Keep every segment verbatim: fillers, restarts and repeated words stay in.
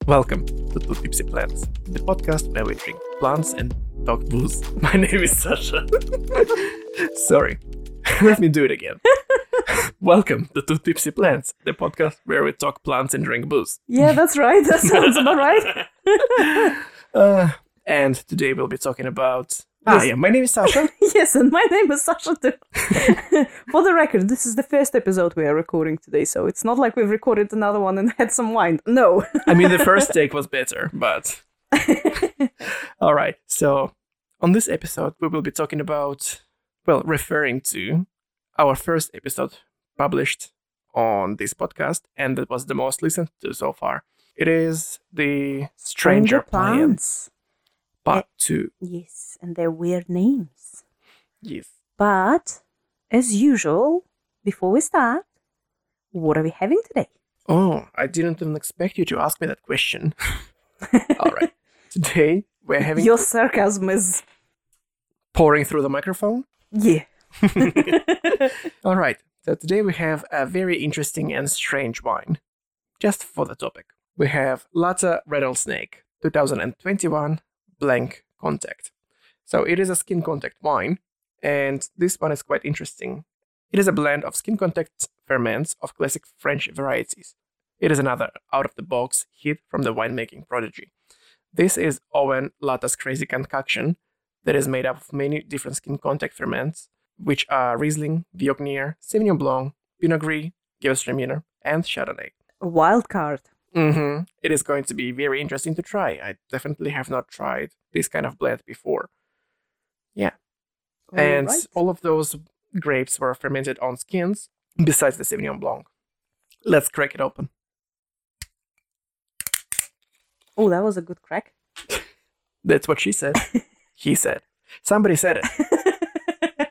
Welcome to Two Tipsy Plants, the podcast where we drink plants and talk booze. My name is Sasha. Sorry, let me do it again. Welcome to Two Tipsy Plants, the podcast where we talk plants and drink booze. Yeah, that's right. That sounds about right. uh, and today we'll be talking about... Ah, yeah, my name is Sasha. Yes, and my name is Sasha too. For the record, this is the first episode we are recording today, so it's not like we've recorded another one and had some wine. No. I mean, the first take was better, but... All right, so on this episode, we will be talking about, well, referring to our first episode published on this podcast, and that was the most listened to so far. It is the Stranger, Stranger Plants. Plants. Part two. Yes, and they're weird names. Yes. But, as usual, before we start, what are we having today? Oh, I didn't even expect you to ask me that question. All right. Today, we're having... Your sarcasm is... pouring through the microphone? Yeah. All right. So today we have a very interesting and strange wine. Just for the topic. We have Lata Rattlesnake twenty twenty-one Blank Contact. So it is a skin contact wine, and this one is quite interesting. It is a blend of skin contact ferments of classic French varieties. It is another out-of-the-box hit from the winemaking prodigy. This is Owen Lata's crazy concoction that is made up of many different skin contact ferments, which are Riesling, Viognier, Sauvignon Blanc, Pinot Gris, Gewürztraminer, and Chardonnay. A wild card. Mm-hmm. It is going to be very interesting to try. I definitely have not tried this kind of blend before. Yeah. All and right. All of those grapes were fermented on skins, besides the Sauvignon Blanc. Let's crack it open. Oh, that was a good crack. That's what she said. He said. Somebody said it.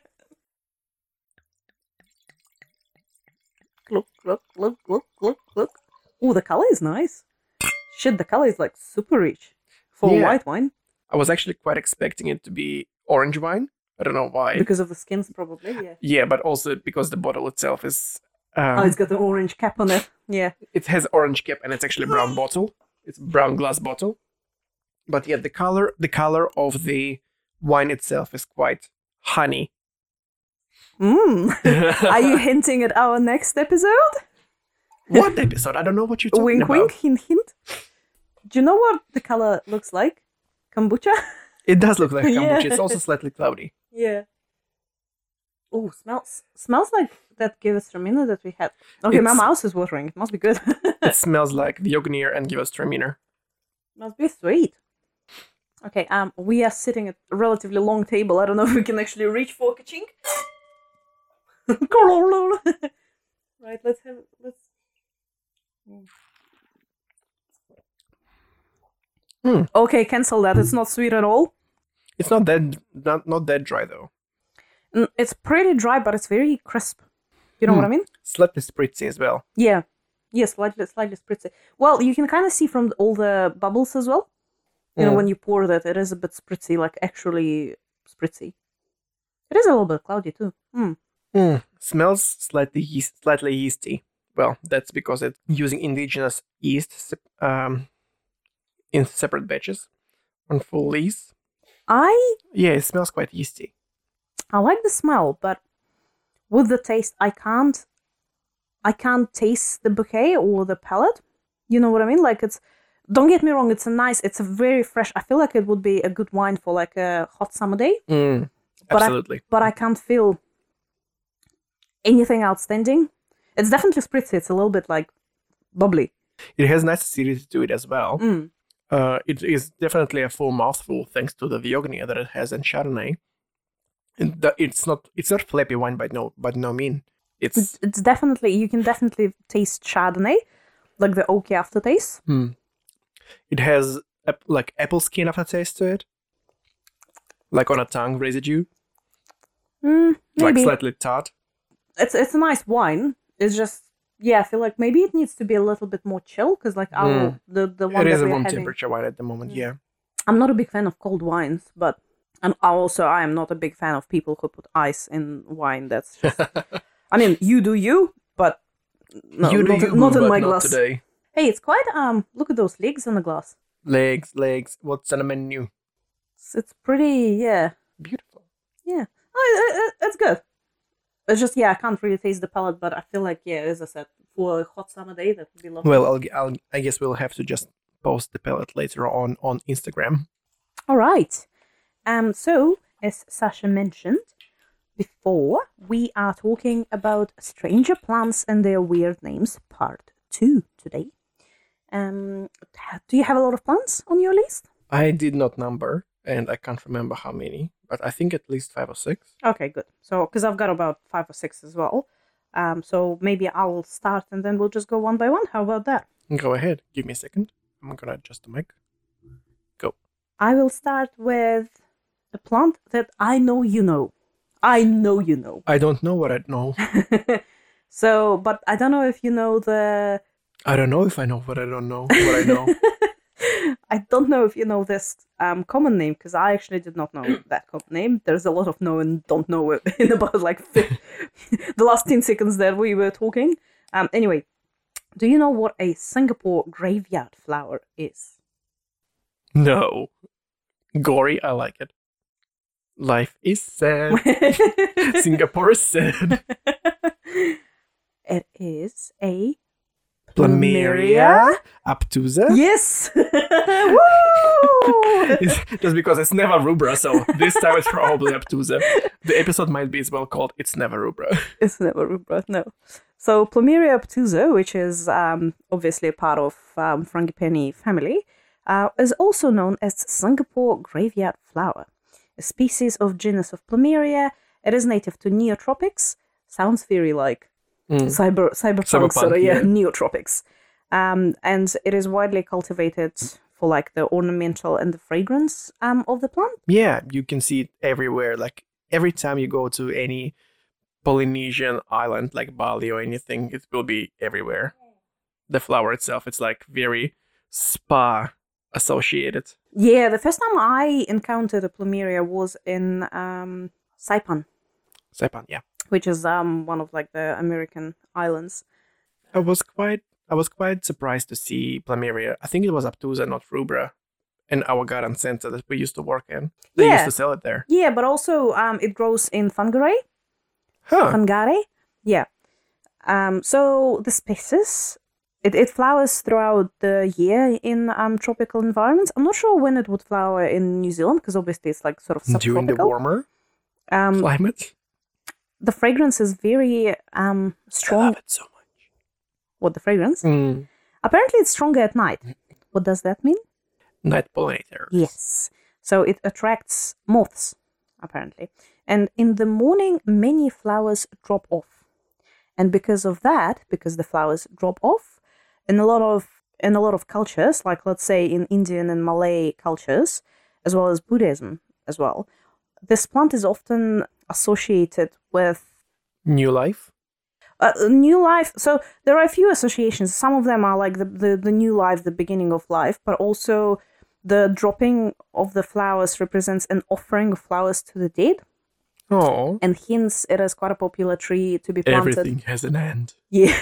Look, look, look, look, look, look. Oh, the color is nice. Shit, the color is like super rich for yeah. white wine. I was actually quite expecting it to be orange wine. I don't know why. Because of the skins, probably, yeah. Yeah, but also because the bottle itself is... Um, oh, it's got an orange cap on it. Yeah. It has orange cap and it's actually a brown bottle. It's a brown glass bottle. But yeah, the color, the color of the wine itself is quite honey. Mm. Are you hinting at our next episode? What episode? I don't know what you're talking wink, about. Wink, wink, hint, hint. Do you know what the color looks like? Kombucha? It does look like kombucha. Yeah. It's also slightly cloudy. Yeah. Oh, smells smells like that Gewürztraminer that we had. Okay, it's, my mouth is watering. It must be good. It smells like Viognier and Gewürztraminer. Must be sweet. Okay, um, we are sitting at a relatively long table. I don't know if we can actually reach for a chink. Right, let's have let's. Mm. Okay, cancel that. It's not sweet at all. It's not that not not that dry though. Mm, it's pretty dry, but it's very crisp. You know mm. what I mean? Slightly spritzy as well. Yeah, yeah, slightly slightly spritzy. Well, you can kind of see from all the bubbles as well. You mm. know, when you pour that, it is a bit spritzy, like actually spritzy. It is a little bit cloudy too. Mm. Mm. Smells slightly yeast, slightly yeasty. Well, that's because it's using indigenous yeast um, in separate batches on full lees. I... Yeah, it smells quite yeasty. I like the smell, but with the taste, I can't... I can't taste the bouquet or the palate. You know what I mean? Like, it's... Don't get me wrong, it's a nice... It's a very fresh... I feel like it would be a good wine for, like, a hot summer day. Mm, but absolutely. I, but I can't feel anything outstanding. It's definitely spritzy. It's a little bit like bubbly. It has nice acidity to it as well. Mm. Uh, it is definitely a full mouthful thanks to the Viognier that it has in Chardonnay. And the, it's not it's not flappy wine by no by no mean. It's it's, it's definitely you can definitely taste Chardonnay, like the oaky aftertaste. Hmm. It has a, like apple skin aftertaste to it, like on a tongue residue. Mm, maybe. Like slightly tart. It's it's a nice wine. It's just, yeah, I feel like maybe it needs to be a little bit more chill, because like our, mm. the, the one it that is a we're room having, temperature wine at the moment, yeah. I'm not a big fan of cold wines, but and also I am not a big fan of people who put ice in wine. That's just, I mean, you do you, but no, you do not, you, not in but my not glass. Today. Hey, it's quite, um, look at those legs on the glass. Legs, legs. What's on the menu? It's, it's pretty, yeah. Beautiful. Yeah. Oh, it, it, it's good. It's just, yeah, I can't really taste the pellet, but I feel like, yeah, as I said, for a hot summer day, that would be lovely. Well, I'll, I'll, I guess we'll have to just post the pellet later on on Instagram. All right. Um. So, as Sasha mentioned before, we are talking about stranger plants and their weird names, part two today. Um. Do you have a lot of plants on your list? I did not number, and I can't remember how many, but I think at least five or six. Okay, good. So, because I've got about five or six as well. Um. So maybe I'll start, and then we'll just go one by one. How about that? Go ahead. Give me a second. I'm gonna adjust the mic. Go. I will start with a plant that I know you know. I know you know. I don't know what I know. So, but I don't know if you know the... I don't know if I know what I don't know what I know. I don't know if you know this um, common name, because I actually did not know that common name. There's a lot of know and don't know in about like the last ten seconds that we were talking. Um. Anyway, do you know what a Singapore graveyard flower is? No. Gory, I like it. Life is sad. Singapore is sad. It is a Plumeria obtusa. Yes. Woo! It's just because it's never rubra, so this time it's probably obtusa. The episode might be as well called "It's Never Rubra." It's never rubra, no. So Plumeria obtusa, which is um, obviously a part of um, Frangipani family, uh, is also known as Singapore graveyard flower, a species of genus of Plumeria. It is native to neotropics. Sounds very like mm. cyber cyberpunk, sort of, yeah, yeah. Neotropics. Um, and it is widely cultivated for like the ornamental and the fragrance um, of the plant. Yeah, you can see it everywhere. Like every time you go to any Polynesian island like Bali or anything, it will be everywhere. The flower itself, it's like very spa associated. Yeah, the first time I encountered a plumeria was in um, Saipan. Saipan, yeah. Which is um one of like the American islands. I was quite I was quite surprised to see plumeria. I think it was obtusa, not rubra, in our garden center that we used to work in. They yeah. used to sell it there. Yeah, but also um it grows in Whangarei. Huh. Whangarei. Yeah. Um. So the species, it, it flowers throughout the year in um tropical environments. I'm not sure when it would flower in New Zealand because obviously it's like sort of subtropical. During the warmer um, climate. The fragrance is very um strong. I love it so much. What, the fragrance? Mm. Apparently it's stronger at night. What does that mean? Night pollinators. Yes. So it attracts moths, apparently. And in the morning, many flowers drop off. And because of that, because the flowers drop off, in a lot of in a lot of cultures, like let's say in Indian and Malay cultures, as well as Buddhism as well, this plant is often associated with new life. Uh, new life. So there are a few associations. Some of them are like the, the, the new life, the beginning of life, but also the dropping of the flowers represents an offering of flowers to the dead. Oh. And hence it is quite a popular tree to be planted. Everything has an end. Yeah.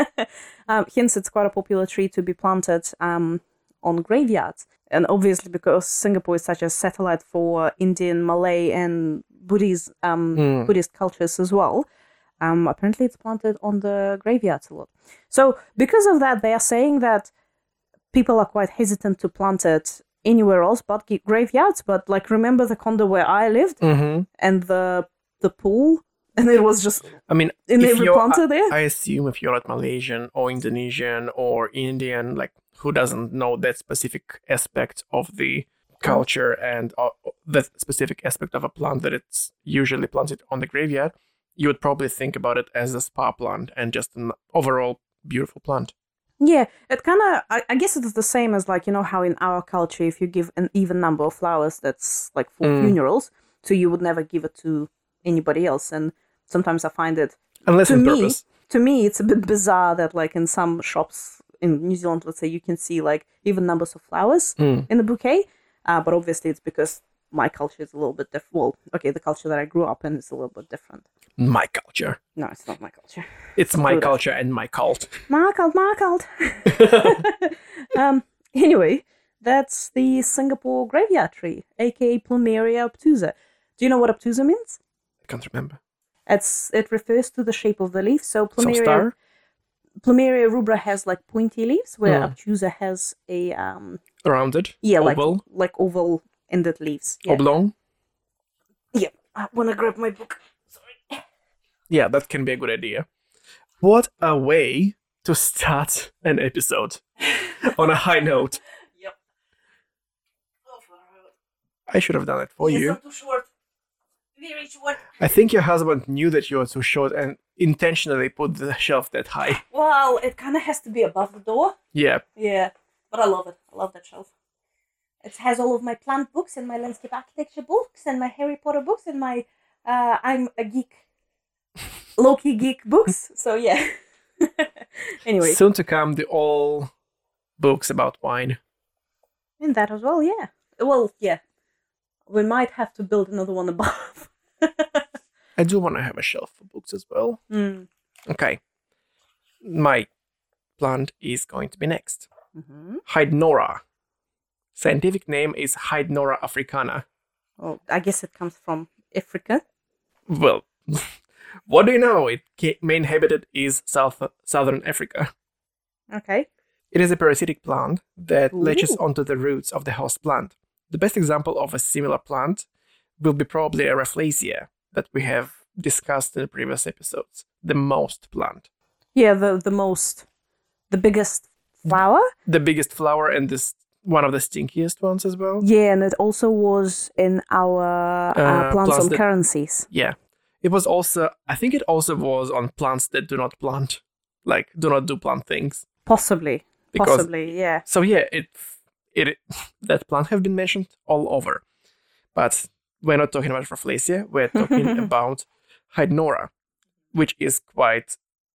um, hence it's quite a popular tree to be planted um, on graveyards. And obviously because Singapore is such a satellite for Indian, Malay and Buddhist, um, mm. Buddhist cultures as well, um, apparently it's planted on the graveyards a lot. So because of that, they are saying that people are quite hesitant to plant it anywhere else but graveyards. But like, remember the condo where I lived mm-hmm. and the the pool, and it was just I mean, in every planter there. I assume if you're not Malaysian or Indonesian or Indian, like who doesn't know that specific aspect of the culture and uh, that specific aspect of a plant that it's usually planted on the graveyard, you would probably think about it as a spa plant and just an overall beautiful plant. Yeah, it kind of, I, I guess it's the same as like, you know, how in our culture, if you give an even number of flowers, that's like for mm. funerals, so you would never give it to anybody else. And sometimes I find it, unless to on me, purpose. To me, it's a bit bizarre that like in some shops in New Zealand, let's say, you can see like even numbers of flowers mm. in the bouquet. Uh, but obviously it's because my culture is a little bit different. Well, okay, the culture that I grew up in is a little bit different. My culture. No, it's not my culture. It's my Buddha. culture and my cult. My cult, my cult. um. Anyway, that's the Singapore graveyard tree, aka Plumeria obtusa. Do you know what obtusa means? I can't remember. It's it refers to the shape of the leaf. So Some Plumeria, star? Plumeria rubra has like pointy leaves, where Hmm. obtusa has a um Rounded? yeah like Oval? like oval ended leaves. Yeah. Oblong? Yeah. I wanna grab my book. Sorry. Yeah, that can be a good idea. What a way to start an episode on a high note. Yep. Oh, far out. I should have done it for Yes, you. I'm too short. Very short. I think your husband knew that you were too short and intentionally put the shelf that high. Well, it kind of has to be above the door. Yeah. Yeah, but I love it. I love that shelf. It has all of my plant books and my landscape architecture books and my Harry Potter books and my uh, I'm a geek, Loki geek books. So yeah. Anyway, Soon to come, the all books about wine. and that as well. Yeah. Well, yeah. We might have to build another one above. I do want to have a shelf for books as well. Mm. Okay. My plant is going to be next. Mm-hmm. Hydnora. Scientific name is Hydnora africana. Well, I guess it comes from Africa. Well, what do you know? Its ca- main habitat is South Southern Africa. Okay. It is a parasitic plant that latches Ooh. onto the roots of the host plant. The best example of a similar plant will be probably a Rafflesia that we have discussed in the previous episodes. The most plant. Yeah, the the most, the biggest flower. The biggest flower and this one of the stinkiest ones as well. Yeah, and it also was in our uh, Uh, plants plants on that- currencies. Yeah. It was also, I think it also was on plants that do not plant, like do not do plant things. Possibly. Because- Possibly, yeah. So yeah, it, it that plant have been mentioned all over. But we're not talking about Rafflesia, we're talking about Hydnora, which is quite...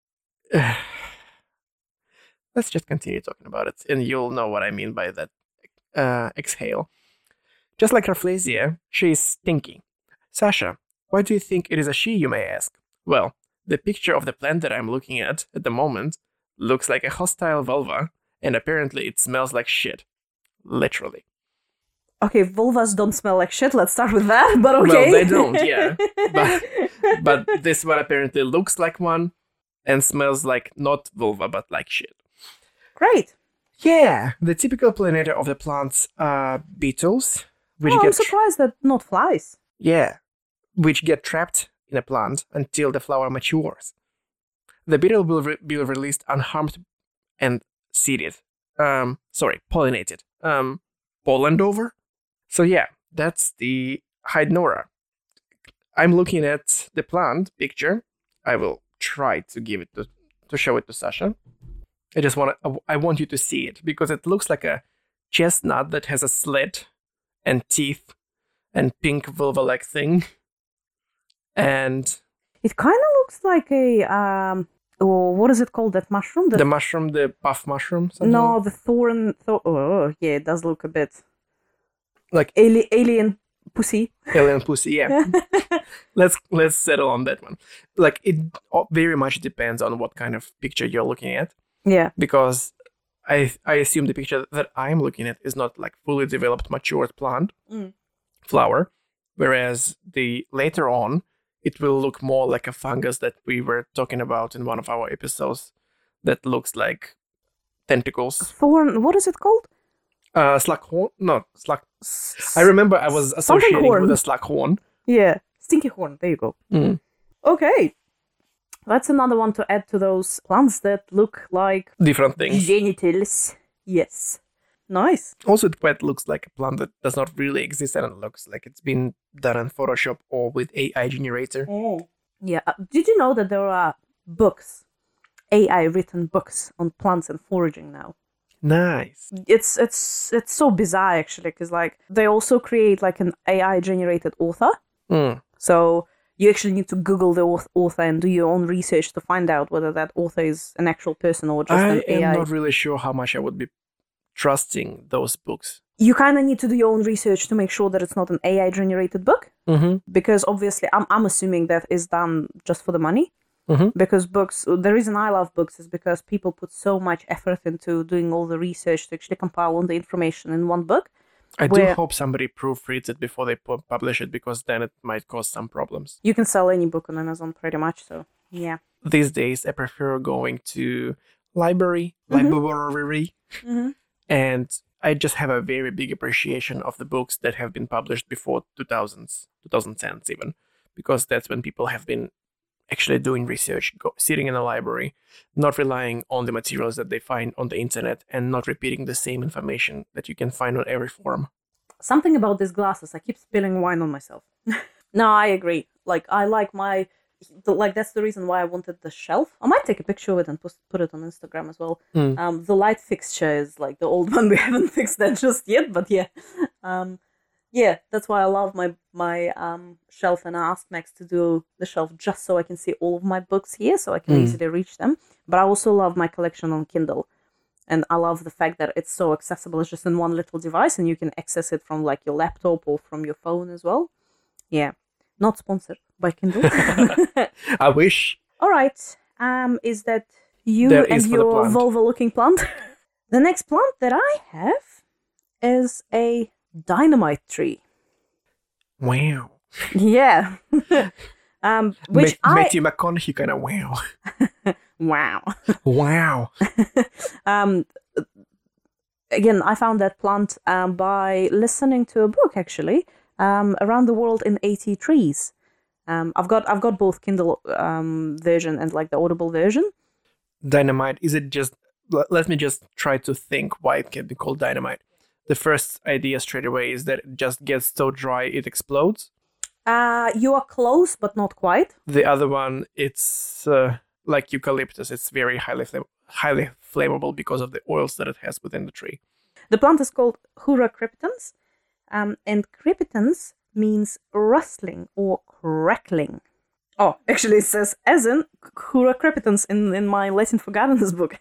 Let's just continue talking about it, and you'll know what I mean by that uh, exhale. Just like Rafflesia, she is stinky. Sasha, why do you think it is a she, you may ask? Well, the picture of the plant that I'm looking at at the moment looks like a hostile vulva, and apparently it smells like shit. Literally. Okay, vulvas don't smell like shit. Let's start with that. But okay. Well, they don't, yeah. But, but this one apparently looks like one and smells like not vulva, but like shit. Great. Yeah, the typical pollinator of the plants are beetles, which Oh, I'm get tra- surprised that not flies. yeah, which get trapped in a plant until the flower matures. The beetle will re- be released unharmed and seeded. Um, sorry, pollinated. Um, pollened over. So yeah, that's the Hydnora. I'm looking at the plant picture. I will try to give it to, to show it to Sasha. I just want to, I want you to see it because it looks like a chestnut that has a slit and teeth and pink vulva-like thing. And It kind of looks like a um. Oh, what is it called? That mushroom? the mushroom, the puff mushroom. something no, like- the thorn. Th- oh, yeah, it does look a bit like ali- alien pussy. alien pussy. Yeah, let's let's settle on that one. Like it very much depends on what kind of picture you're looking at. Yeah. Because I I assume the picture that I'm looking at is not like fully developed matured plant Mm. flower, whereas the later on it will look more like a fungus that we were talking about in one of our episodes that looks like tentacles. Thorn. What is it called? Uh, slughorn? No, slug. S- I remember I was something associating horn. with a slughorn. Yeah, stinky horn. There you go. Mm. Okay. That's another one to add to those plants that look like Different things. genitals. Yes. Nice. Also, it quite looks like a plant that does not really exist and it looks like it's been done in Photoshop or with A I generator. Yeah. uh, Did you know that there are books, A I written books on plants and foraging now? Nice. It's it's it's so bizarre actually, because like they also create like an A I generated author. Mm. So you actually need to Google the auth- author and do your own research to find out whether that author is an actual person or just I an am A I. not really sure how much I would be trusting those books? You kind of need to do your own research to make sure that it's not an A I-generated book. Mm-hmm. Because obviously, I'm, I'm assuming that is done just for the money. Mm-hmm. Because books, the reason I love books is because people put so much effort into doing all the research to actually compile all the information in one book. I where do hope somebody proofreads it before they pu- publish it, because then it might cause some problems. You can sell any book on Amazon pretty much, so yeah. These days, I prefer going to library, Mhm. library, Mm-hmm. and I just have a very big appreciation of the books that have been published before two thousands, twenty tens even, because that's when people have been actually doing research, go, sitting in a library, not relying on the materials that they find on the internet, and not repeating the same information that you can find on every forum. Something about these glasses, I keep spilling wine on myself. No, I agree. Like, I like my, like, that's the reason why I wanted the shelf. I might take a picture of it and put, put it on Instagram as well. Mm. Um, the light fixture is like the old one. We haven't fixed that just yet, but yeah. Um, yeah, that's why I love my my um shelf, and I asked Max to do the shelf just so I can see all of my books here, so I can Mm. easily reach them. But I also love my collection on Kindle, and I love the fact that it's so accessible. It's just in one little device, and you can access it from like your laptop or from your phone as well. Yeah, not sponsored by Kindle. I wish. All right. Um, is that you There and is for the your plant. vulva-looking plant? The next plant that I have is a dynamite tree. Wow. Yeah. um, which Ma- I Matthew McConaughey kind of wow. wow. Wow. um, again, I found that plant um, by listening to a book actually. Um, Around the World in eighty Trees. Um, I've got I've got both Kindle um version and like the Audible version. Dynamite, is it just, l- let me just try to think why it can be called dynamite. The first idea straight away is that it just gets so dry it explodes. Uh, you are close, but not quite. The other one, it's uh, like eucalyptus. It's very highly flam- highly flammable because of the oils that it has within the tree. The plant is called Hura crepitans, um, and crepitans means rustling or crackling. Oh, actually, it says as in Hura crepitans in, in my Latin for Gardeners book.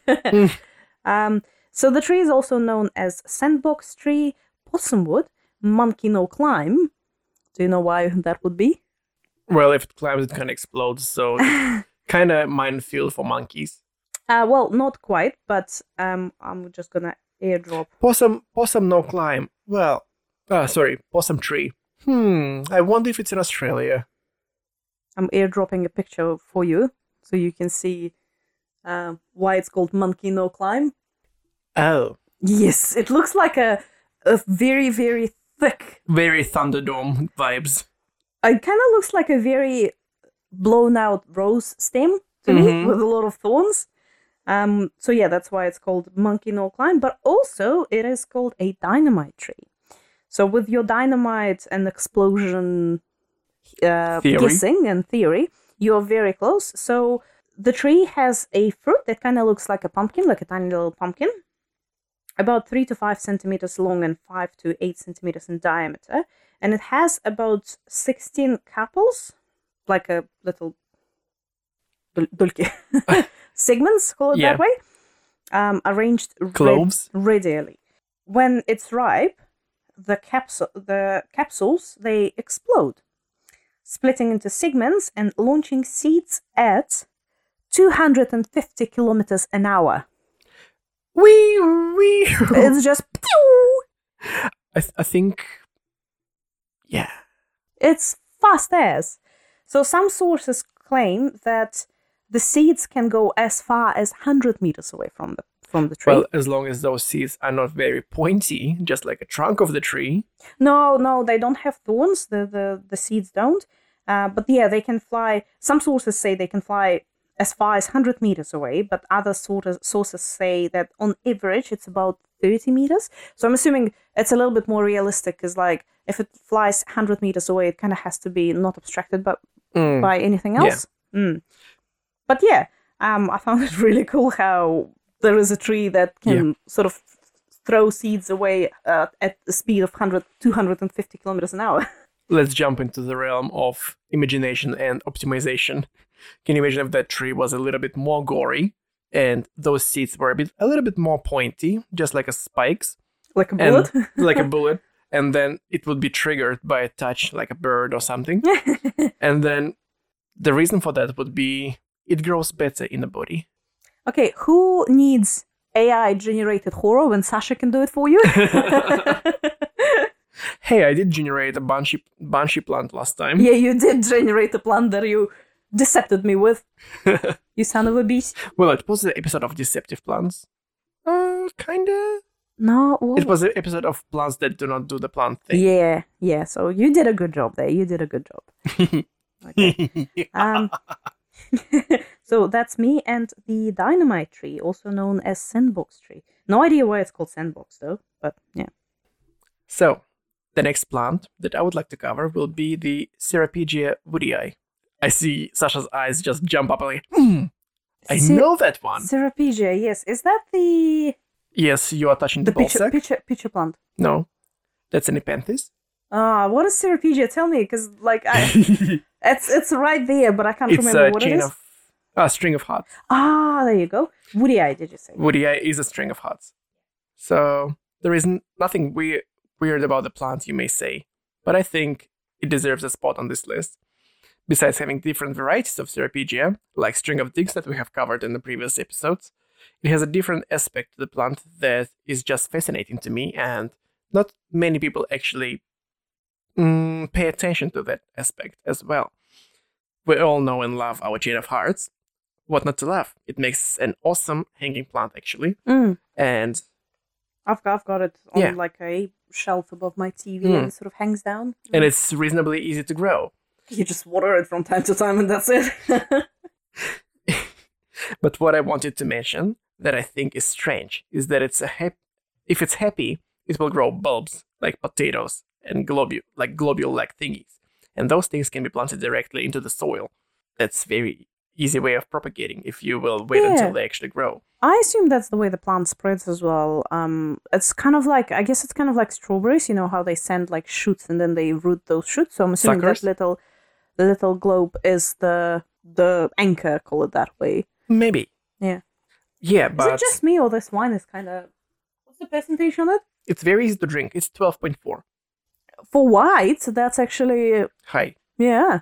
um, so the tree is also known as sandbox tree, possumwood, monkey no climb. Do you know why that would be? Well, if it climbs, it kind of explodes, so kind of minefield for monkeys. Uh, well, not quite, but um, I'm just gonna airdrop. Possum, possum no climb. Well, ah, sorry, possum tree. Hmm, I wonder if it's in Australia. I'm airdropping a picture for you so you can see uh, why it's called monkey no climb. Oh, Yes, it looks like a a very very thick. very Thunderdome vibes. It kind of looks like a very blown out rose stem to me Mhm. with a lot of thorns. Um, so yeah, that's why it's called monkey no climb. But also, it is called a dynamite tree. So with your dynamite and explosion uh, Theory. guessing and theory, you're very close. So the tree has a fruit that kind of looks like a pumpkin, like a tiny little pumpkin, about three to five centimeters long and five to eight centimeters in diameter. And it has about sixteen carpels, like a little dul- dulki segments, call it Yeah. that way, um, arranged red- Cloves? radially. When it's ripe, the capsule, the capsules, they explode, splitting into segments and launching seeds at two hundred fifty kilometers an hour. Wee wee. It's just pew! I, th- I think, yeah. It's fast as. So some sources claim that the seeds can go as far as one hundred meters away from the from the tree. Well, as long as those seeds are not very pointy, just like a trunk of the tree. No, no, they don't have thorns. The the, the seeds don't. Uh, but yeah, they can fly. Some sources say they can fly as far as one hundred meters away, but other sort of sources say that on average it's about thirty meters. So I'm assuming it's a little bit more realistic, because like if it flies one hundred meters away, it kind of has to be not obstructed but Mm. by anything else. Mm. But yeah, um, I found it really cool how there is a tree that can sort of throw seeds away uh, at the speed of one hundred, two hundred fifty kilometers an hour. Let's jump into the realm of imagination and optimization. Can you imagine if that tree was a little bit more gory and those seeds were a bit, a little bit more pointy, just like a spikes, Like a and bullet? like a bullet, and then it would be triggered by a touch, like a bird or something. And then the reason for that would be it grows better in the body. Okay, who needs A I-generated horror when Sasha can do it for you? Hey, I did generate a banshee, banshee plant last time. Yeah, you did generate a plant that you decepted me with. You son of a beast. Well, it was the episode of deceptive plants. Uh, kinda. No. It was an episode of plants that do not do the plant thing. Yeah, yeah. So you did a good job there. You did a good job. Okay. Um. So that's me and the dynamite tree, also known as sandbox tree. No idea why it's called sandbox though, but yeah. So, the next plant that I would like to cover will be the Ceropegia woodii. I see Sasha's eyes just jump up like, mm, I Ce- know that one. Ceropegia, yes. Is that the Yes, you are touching the, the ball pitcher, sack. pitcher, pitcher plant? No, that's an Nepenthes. Ah, what is Ceropegia? Tell me, because like I, it's it's right there, but I can't It's remember a what it chain is. of a string of hearts. Ah, there you go. Woody Eye, did you say? Woodii is a string of hearts. So there is n- nothing weird weird about the plant, you may say, but I think it deserves a spot on this list. Besides having different varieties of Ceropegia, like string of digs that we have covered in the previous episodes, it has a different aspect to the plant that is just fascinating to me, and not many people actually mm, pay attention to that aspect as well. We all know and love our chain of hearts. What not to love? It makes an awesome hanging plant, actually, Mm. and I've got, I've got it on Yeah. like a shelf above my T V Mm. and it sort of hangs down. and it's reasonably easy to grow. You just water it from time to time and that's it. But what I wanted to mention that I think is strange is that it's a hap- if it's happy, it will grow bulbs like potatoes and globule like globule-like thingies, and those things can be planted directly into the soil. That's very easy way of propagating if you will wait Yeah. until they actually grow. I assume that's the way the plant spreads as well. Um, it's kind of like, I guess it's kind of like strawberries, you know, how they send like shoots and then they root those shoots. So I'm assuming Suckers? that little, the little globe is the the anchor, call it that way. Maybe. Yeah. Yeah, Is but it just me or this wine is kind of, what's the percentage on it? it's very easy to drink. It's twelve point four. For white, that's actually, High. yeah.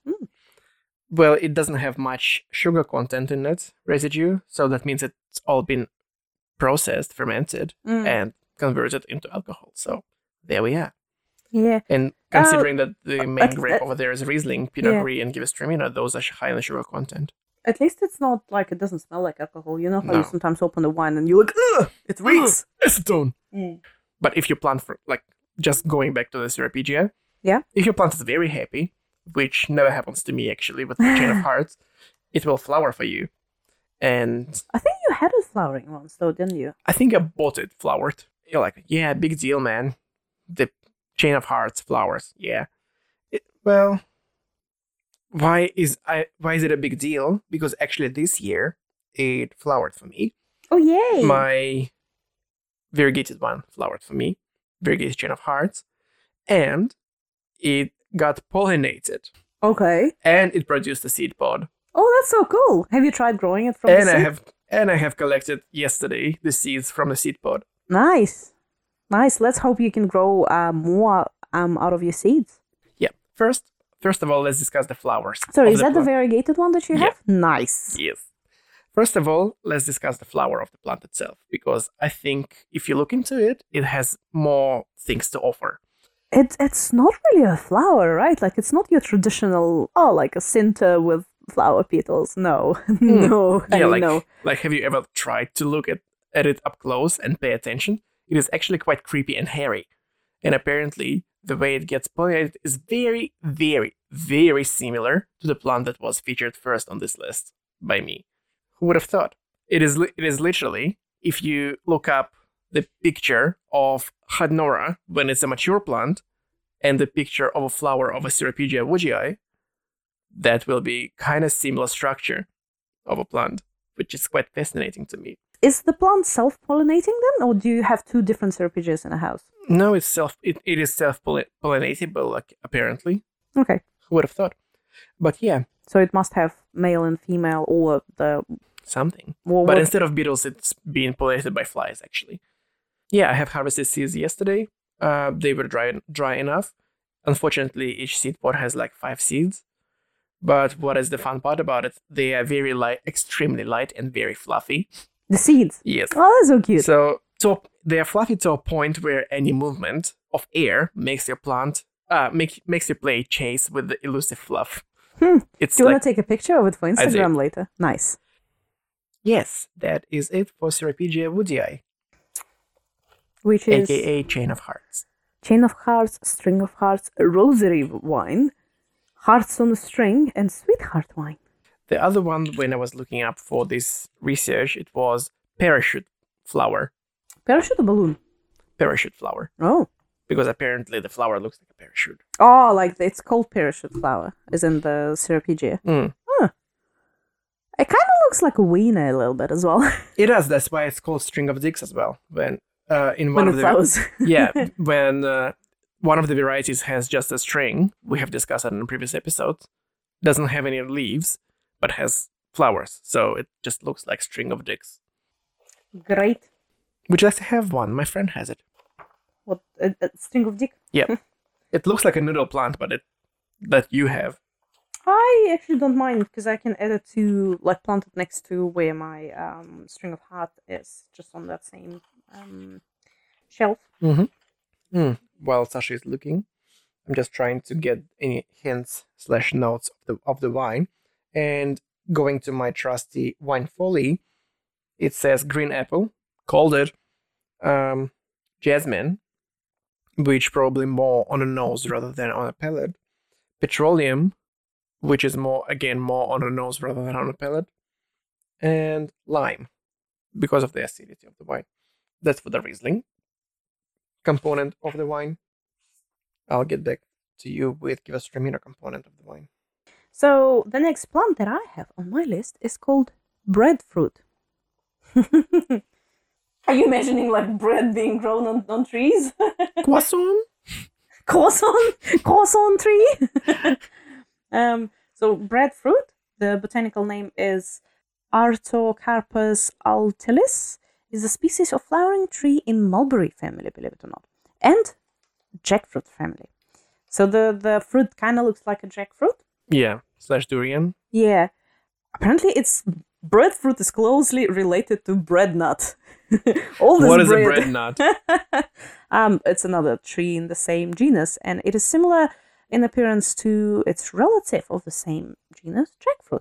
Well, it doesn't have much sugar content in it, residue, so that means it's all been processed, fermented, Mm. and converted into alcohol. So there we are. Yeah. And considering that the main but, grape uh, over there is Riesling, Pinot yeah. Gris, and Gewürztraminer, those are high in sugar content. At least it's not like it doesn't smell like alcohol. You know how No. you sometimes open the wine and you're like, ugh, it reeks. Acetone. Mm. But if you plant for, like, just going back to the Ceropegia, Yeah. if your plant is very happy, which never happens to me actually with the chain of hearts, it will flower for you. And I think you had it flowering once, though, didn't you? I think I bought it flowered. You're like, yeah, big deal, man. The chain of hearts flowers, yeah. It, well, why is I why is it a big deal? Because actually this year it flowered for me. Oh, yay! My variegated one flowered for me, variegated chain of hearts, and it got pollinated, Okay. and it produced a seed pod. Oh, that's so cool. Have you tried growing it from And the I seed? have and I have collected yesterday the seeds from the seed pod. Nice. Nice. Let's hope you can grow uh, more um, out of your seeds. Yeah. First, first of all, let's discuss the flowers. Sorry, of is the that the plant. variegated one that you Yeah. have? Nice. Yes. First of all, let's discuss the flower of the plant itself, because I think if you look into it, it has more things to offer. It, it's not really a flower, right? Like, it's not your traditional, oh, like a cinder with flower petals. No. no. I Yeah, like, know. like have you ever tried to look at, at it up close and pay attention? It is actually quite creepy and hairy. And apparently, the way it gets pollinated is very, very, very similar to the plant that was featured first on this list by me. Who would have thought? It is, li- it is literally, if you look up the picture of Hadnora when it's a mature plant and the picture of a flower of a Ceropegia woodii, that will be kind of similar structure of a plant, which is quite fascinating to me. Is the plant self-pollinating then? Or do you have two different Ceropegias in a house? No, it's self. It, it is self-pollinatable, like apparently. Okay. Who would have thought? But yeah, So it must have male and female, or the something. Well, but what- instead of beetles, it's being pollinated by flies, actually. Yeah, I have harvested seeds yesterday. Uh, they were dry, dry enough. Unfortunately, each seed pod has like five seeds. But what is the fun part about it? They are very light, extremely light and very fluffy. The seeds. Yes. Oh, that's so cute. So, so they are fluffy to a point where any movement of air makes your plant, uh, make, makes your plate chase with the elusive fluff. Hmm. It's Do you like, want to take a picture of it for do. Instagram later? Nice. yes, that is it for Ceropegia woodii, Which is aka Chain of Hearts. Chain of Hearts, String of Hearts, Rosary wine, Hearts on a String, and Sweetheart wine. The other one, when I was looking up for this research, it was parachute flower. Parachute or balloon? Parachute flower. Oh. Because apparently the flower looks like a parachute. Oh, like it's called parachute flower, as in the Ceropegia. Mm. It kind of looks like a wiener a little bit as well. It does. That's why it's called String of Dicks as well. When uh, in when one it of the flows. yeah, when uh, one of the varieties has just a string, we have discussed it in a previous episode, doesn't have any leaves, but has flowers. So it just looks like String of Dicks. Great. Would you like to have one? My friend has it. What? A, a string of dick? Yeah. It looks like a noodle plant, but it that you have. I actually don't mind because I can add it to, like, plant it next to where my um, string of heart is, just on that same um, shelf. Mm-hmm. Mm. While Sasha is looking, I'm just trying to get any hints slash notes of the of the wine. And going to my trusty wine folly, it says green apple, called it um, jasmine, which probably more on a nose rather than on a palate. Petroleum, which is more, again, more on a nose rather than on a palate. And lime, because of the acidity of the wine. That's for the Riesling component of the wine. I'll get back to you with Gewürztraminer component of the wine. So the next plant that I have on my list is called breadfruit. Are you imagining like bread being grown on, on trees? Croissant? Croissant, croissant tree. um, so breadfruit, the botanical name is Artocarpus altilis, is a species of flowering tree in mulberry family, believe it or not, and jackfruit family. So the, the fruit kind of looks like a jackfruit. Yeah, slash durian. Yeah. Apparently it's breadfruit is closely related to breadnut. All this What is bread. a bread nut? um, it's another tree in the same genus, and it is similar in appearance to its relative of the same genus, jackfruit.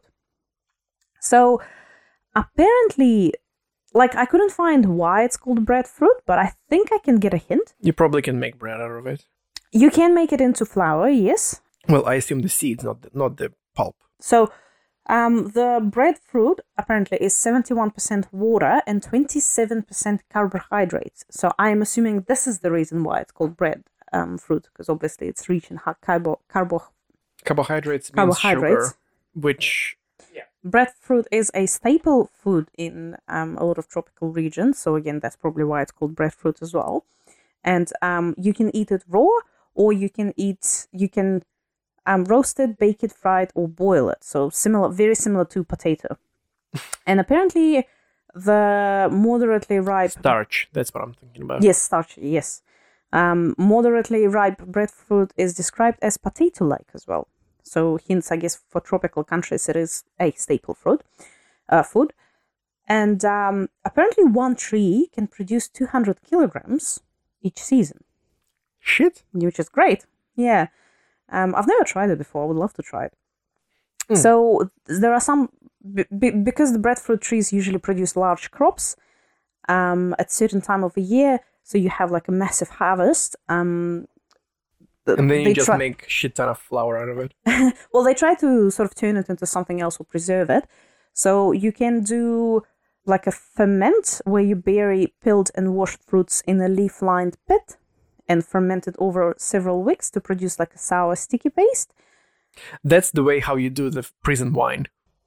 So apparently, like, I couldn't find why it's called breadfruit, but I think I can get a hint. You probably can make bread out of it. You can make it into flour, yes. Well, I assume the seeds, not the, not the pulp. So um, the breadfruit apparently is seventy-one percent water and twenty-seven percent carbohydrates. So I'm assuming this is the reason why it's called bread um, fruit, because obviously it's rich in ha- carbo, carbo Carbohydrates means carbohydrates. sugar, which... Breadfruit is a staple food in um, a lot of tropical regions. So again, that's probably why it's called breadfruit as well. And um, you can eat it raw, or you can eat, you can um, roast it, bake it, fry it, or boil it. So similar, very similar to potato. And apparently, the moderately ripe Starch, that's what I'm thinking about. yes, starch, yes, um, moderately ripe breadfruit is described as potato-like as well. So hence, I guess, for tropical countries, it is a staple fruit, uh, food. And um, apparently, one tree can produce two hundred kilograms each season, Shit. which is great. Yeah. Um, I've never tried it before. I would love to try it. Mm. So there are some, b- b- because the breadfruit trees usually produce large crops um, at certain time of the year, so you have like a massive harvest. Um, th- And then you they just try- make shit ton of flour out of it. well, they try to sort of turn it into something else or preserve it. So you can do like a ferment where you bury peeled and washed fruits in a leaf-lined pit and ferment it over several weeks to produce like a sour sticky paste. That's the way how you do the prison wine.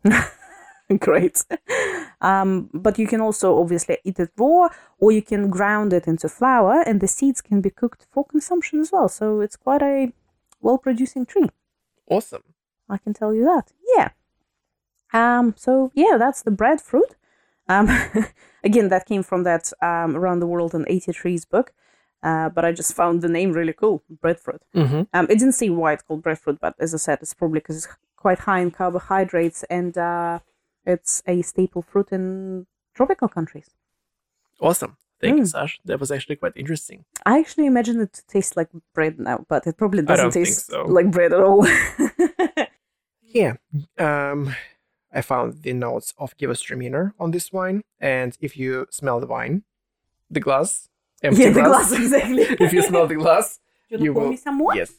Great. Um, but you can also obviously eat it raw, or you can ground it into flour, and the seeds can be cooked for consumption as well. So it's quite a well-producing tree. Awesome. I can tell you that. Yeah. Um, so yeah, that's the breadfruit. Um, again, that came from that um, Around the World in eighty Trees book, uh, but I just found the name really cool, breadfruit. Mm-hmm. Um, it didn't say why it's called breadfruit, but as I said, it's probably because it's quite high in carbohydrates and uh, it's a staple fruit in tropical countries. Awesome. Thank you, Mm. Sash. That was actually quite interesting. I actually imagine it to taste like bread now, but it probably I doesn't don't think taste so. like bread at all. Yeah. Um, I found the notes of Gewürztraminer on this wine, and if you smell the wine, the glass, empty yeah, the glass, glass, exactly. if you smell the glass, you, you pour will. me some more? Yes,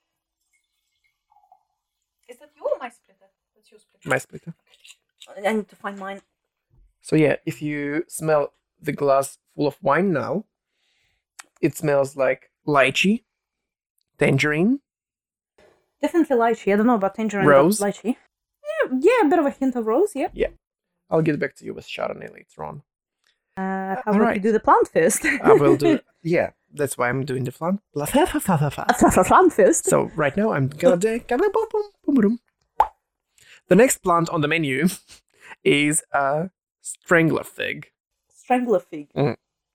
Is that your or my splitter? That's your splitter. my splitter. I need to find mine. So yeah, if you smell the glass full of wine now, it smells like lychee, tangerine, Definitely lychee. I don't know about tangerine, Rose? but lychee. Yeah, yeah, a bit of a hint of rose, yeah. I'll get back to you with Chardonnay later on. Uh, how all about right. you do the plant first? I will do. Yeah, that's why I'm doing the flan. plant first. So right now I'm gonna do. The next plant on the menu is a strangler fig. Strangler fig. Mm.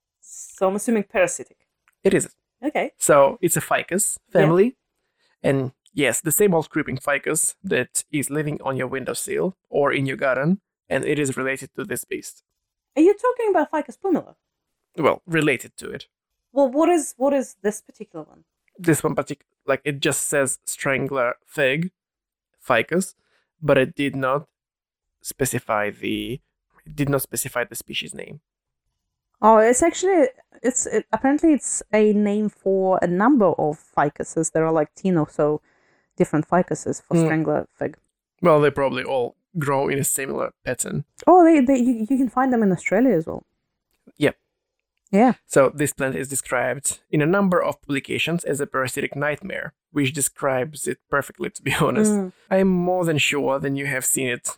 So I'm assuming parasitic. It is. Okay. So it's a ficus family, and yes, the same old creeping ficus that is living on your windowsill or in your garden, and it is related to this beast. Are you talking about Ficus pumila? Well, related to it. Well, what is what is this particular one? This one particular, like it just says strangler fig, ficus, but it did not specify the it did not specify the species name. Oh, it's actually it's it, apparently it's a name for a number of ficuses. There are like ten or so different ficuses for Mm. strangler fig. Well, they probably all grow in a similar pattern. Oh, they, they you, you can find them in Australia as well. Yep. Yeah. So this plant is described in a number of publications as a parasitic nightmare, which describes it perfectly, to be honest. Mm. I'm more than sure that you have seen it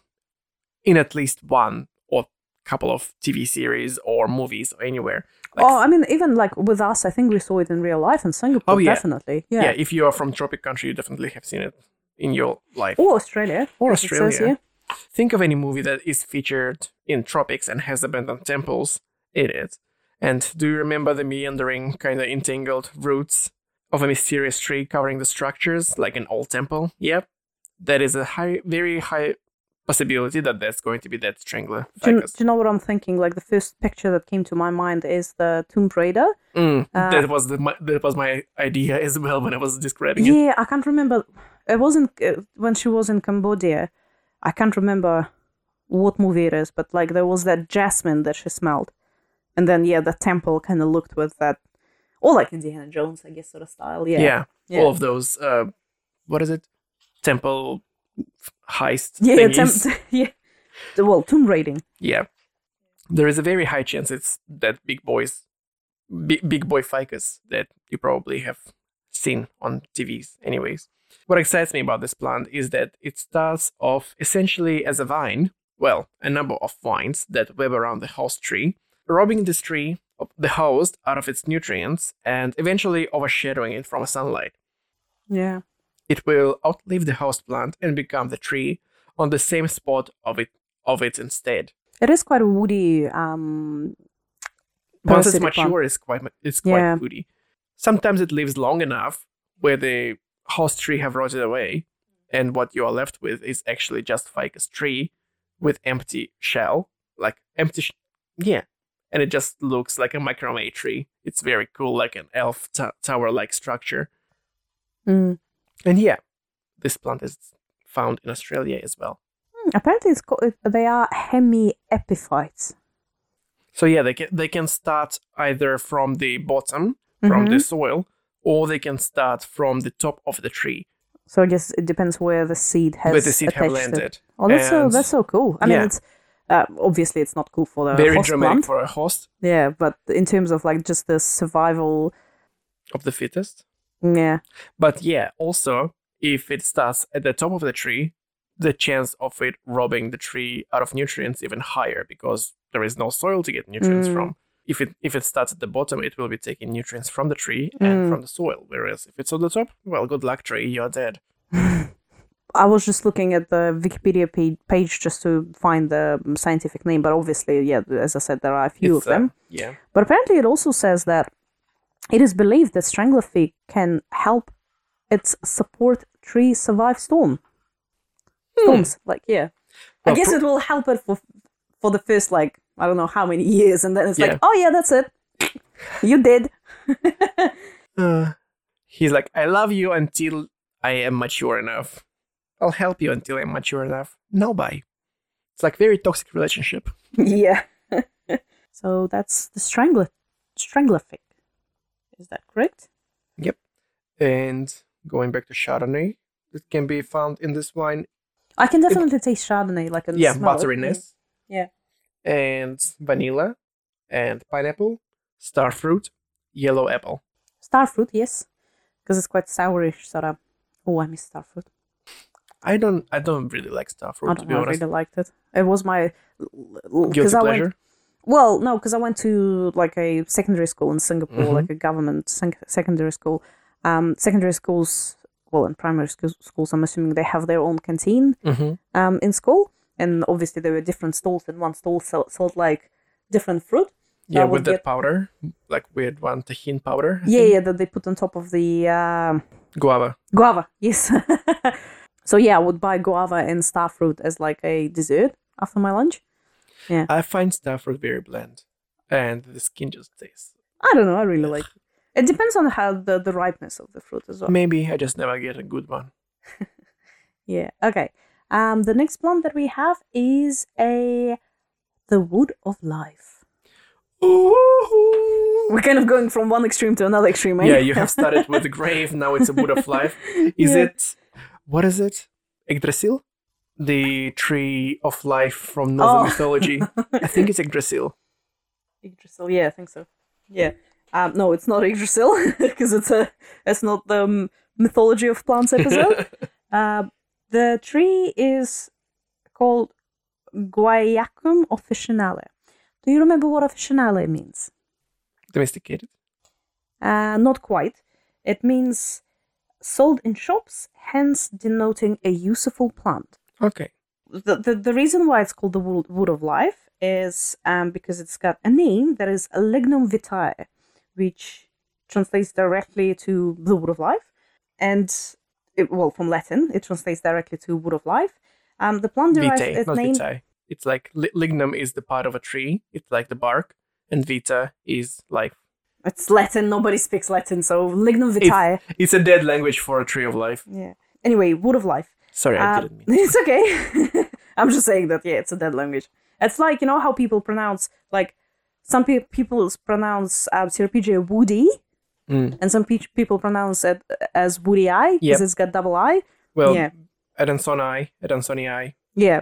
in at least one or couple of T V series or movies or anywhere. Like, Oh, I mean, even like with us, I think we saw it in real life in Singapore. Oh, yeah. Definitely. yeah. Yeah. if you are from tropic country, you definitely have seen it in your life. Or Australia. Or as it says Australia. here. Think of any movie that is featured in tropics and has abandoned temples in it. And do you remember the meandering, kind of entangled roots of a mysterious tree covering the structures, like an old temple? Yep. That is a high, very high possibility that that's going to be that strangler Do you, ficus. do you know what I'm thinking? Like the first picture that came to my mind is the Tomb Raider. Mm, Uh, that was the my, that was my idea as well when I was describing it. Yeah, I can't remember. It wasn't uh, when she was in Cambodia. I can't remember what movie it is, but like there was that jasmine that she smelled, and then yeah, the temple kind of looked with that, or like Indiana Jones, I guess, sort of style. Yeah, Yeah, yeah. all of those. Uh, what is it? Temple heist. yeah, thingies. tem- yeah. The- Well, tomb raiding. Yeah, there is a very high chance it's that big boys, big, big boy ficus that you probably have seen on T Vs. Anyways, what excites me about this plant is that it starts off essentially as a vine. Well, a number of vines that web around the host tree, robbing this tree of the host out of its nutrients and eventually overshadowing it from sunlight. Yeah. It will outlive the host plant and become the tree on the same spot of it of it instead. It is quite a woody. Um, Once it's parasitic plant. mature, it's quite ma- it's quite Yeah. woody. Sometimes it lives long enough where the host tree have rotted away, and what you are left with is actually just ficus tree with empty shell, like empty, sh- yeah, and it just looks like a macrame tree. It's very cool, like an elf t- tower-like structure. Mm. And yeah, this plant is found in Australia as well. Hmm, apparently, it's called, they are hemiepiphytes. So yeah, they can they can start either from the bottom, from Mhm. the soil, or they can start from the top of the tree, So I guess it depends where the seed has where the seed have attached to- landed. Oh, that's so And that's so cool. I mean, yeah. it's uh, obviously it's not cool for the very host dramatic plant. for a host Yeah, but in terms of like just the survival, of the fittest. yeah, But yeah, also if it starts at the top of the tree, the chance of it robbing the tree out of nutrients even higher because there is no soil to get nutrients Mm. from. If it if it starts at the bottom, it will be taking nutrients from the tree and Mm. from the soil. Whereas if it's on the top, well, good luck, tree, you're dead. I was just looking at the Wikipedia page, page just to find the scientific name, but obviously, yeah, as I said, there are a few It's, of them. uh, yeah. But apparently, it also says that it is believed that strangler fig can help its support tree survive storm. Storms, like yeah. I Well, guess pro- it will help it for for the first like I don't know how many years, and then it's Yeah. like, oh yeah, that's it. You did. Uh, he's like, I love you until I am mature enough. I'll help you until I'm mature enough. No, bye. It's like very toxic relationship. Yeah. So that's the strangler, strangler fig. Is that correct? Yep. And going back to Chardonnay, it can be found in this wine. I can definitely taste Chardonnay, like and Yeah, smell it. butteriness. Yeah. And vanilla, and pineapple, starfruit, yellow apple. Starfruit, yes, because it's quite sourish, sort of. Oh, I miss starfruit. I don't. I don't really like starfruit, I to don't be know, I honest. really liked it. It was my Guilty I pleasure. Went, well, no, because I went to like a secondary school in Singapore, Mhm. like a government sec- secondary school. Um, secondary schools, well, and primary schools, schools, I'm assuming they have their own canteen Mm-hmm. um, in school, and obviously there were different stalls, and one stall sold, sold like different fruit. So I Yeah, would with that get- powder, like weird one, tajin powder. I Yeah, think. yeah, that they put on top of the um, Guava. guava. Yes. So yeah, I would buy guava and starfruit as like a dessert after my lunch. I find starfruit very bland, and the skin just tastes. I don't know. I really like it. It depends on how the, the ripeness of the fruit as well. Maybe I just never get a good one. Yeah. Okay. Um, the next plant that we have is a the wood of life. Ooh. We're kind of going from one extreme to another extreme, eh? Yeah, you have started with the grave. Now it's a wood of life. Is Yeah. it? What is it? Yggdrasil, the tree of life from Northern Oh. mythology. I think it's Yggdrasil. Yggdrasil. Yeah, I think so. Yeah. Um, no, it's not Yggdrasil because it's a it's not the um, mythology of plants episode. uh, the tree is called Guaiacum officinale. Do you remember what officinale means? Domesticated. Uh, not quite. It means sold in shops, hence denoting a useful plant. Okay. The, the, the reason why it's called the wood, wood of life is um, because it's got a name that is lignum vitae, which translates directly to the wood of life. And, it, well, from Latin, it translates directly to wood of life. Um, the plant derives Vitae, its not name... vitae. It's like li- lignum is the part of a tree. It's like the bark, and vita is life. It's Latin, nobody speaks Latin, so lignum vitae. It's a dead language for a tree of life. Yeah. Anyway, wood of life. Sorry, I Uh, didn't mean. It's okay. I'm just saying that, yeah, it's a dead language. It's like, you know how people pronounce, like, some pe- people pronounce uh, Ceropegia woody, Mm. and some pe- people pronounce it as woody eye, because Yep. it's got double eye. Well, Yeah. Adansonii, Adansonii. Yeah.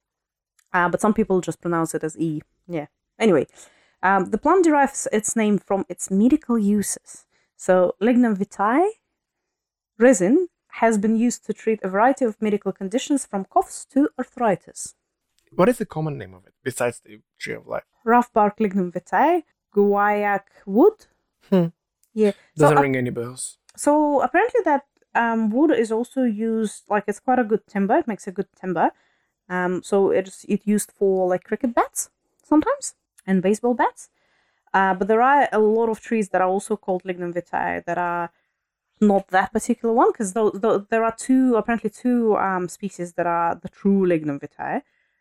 Uh, but some people just pronounce it as E. Yeah. Anyway, um, the plant derives its name from its medical uses. So, lignum vitae resin has been used to treat a variety of medical conditions from coughs to arthritis. What is the common name of it besides the tree of life? Rough bark lignum vitae, guaiac wood. Hmm. Yeah. Doesn't so, ring any bells. so apparently that um, wood is also used, like it's quite a good timber. It makes a good timber. Um, so it's it used for like cricket bats sometimes and baseball bats. Uh, but there are a lot of trees that are also called lignum vitae that are not that particular one, because there are two, apparently two um, species that are the true lignum vitae.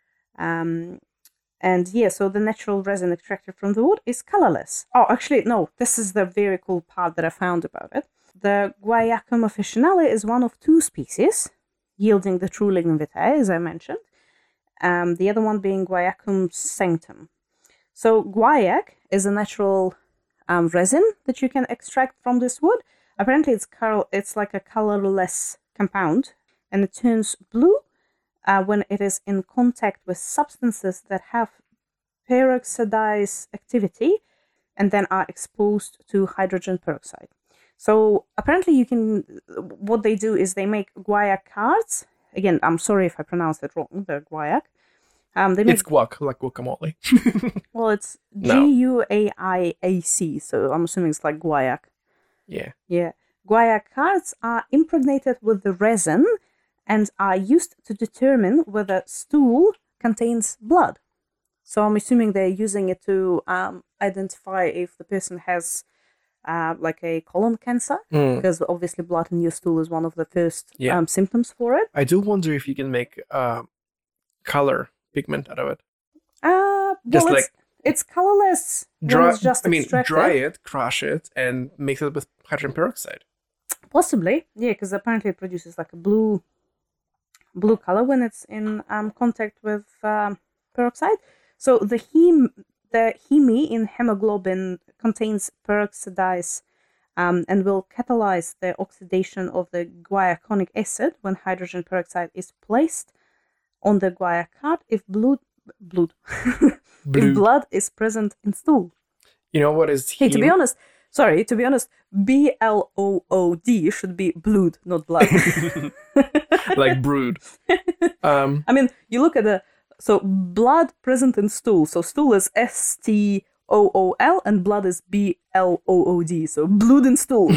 Um, and yeah, so the natural resin extracted from the wood is colorless. Oh, actually, no, this is the very cool part that I found about it. The Guaiacum officinale is one of two species, yielding the true lignum vitae, as I mentioned. Um, the other one being Guaiacum sanctum. So guaiac is a natural um, resin that you can extract from this wood. Apparently, it's color, it's like a colorless compound, and it turns blue uh, when it is in contact with substances that have peroxidase activity and then are exposed to hydrogen peroxide. So apparently, you can. What they do is they make guaiac cards. Again, I'm sorry if I pronounced it wrong. The guaiac. Um, they make It's guac, like guacamole. well, it's G No. U A I A C, so I'm assuming it's like guaiac. Yeah. Yeah. Guaiac cards are impregnated with the resin and are used to determine whether stool contains blood. So I'm assuming they're using it to um, identify if the person has uh, like a colon cancer, Mm. because obviously blood in your stool is one of the first Yeah. um, symptoms for it. I do wonder if you can make uh, color pigment out of it. Uh, well, Just it's, like it's colorless when dry. it's just I mean, extracted. dry it, crush it, and mix it with hydrogen peroxide. Possibly, yeah, because apparently it produces like a blue, blue color when it's in um, contact with um, peroxide. So the hem, the heme in hemoglobin contains peroxidase, um, and will catalyze the oxidation of the guaiaconic acid when hydrogen peroxide is placed on the guaiacard if blood, blood, Blue. if blood is present in stool. You know what is Hey, to be heme? honest, sorry, to be honest, B L O O D should be blood, not blood. Like brood. Um, I mean, you look at the, so blood present in stool. So stool is S T O O L and blood is B L O O D. So blood in stool.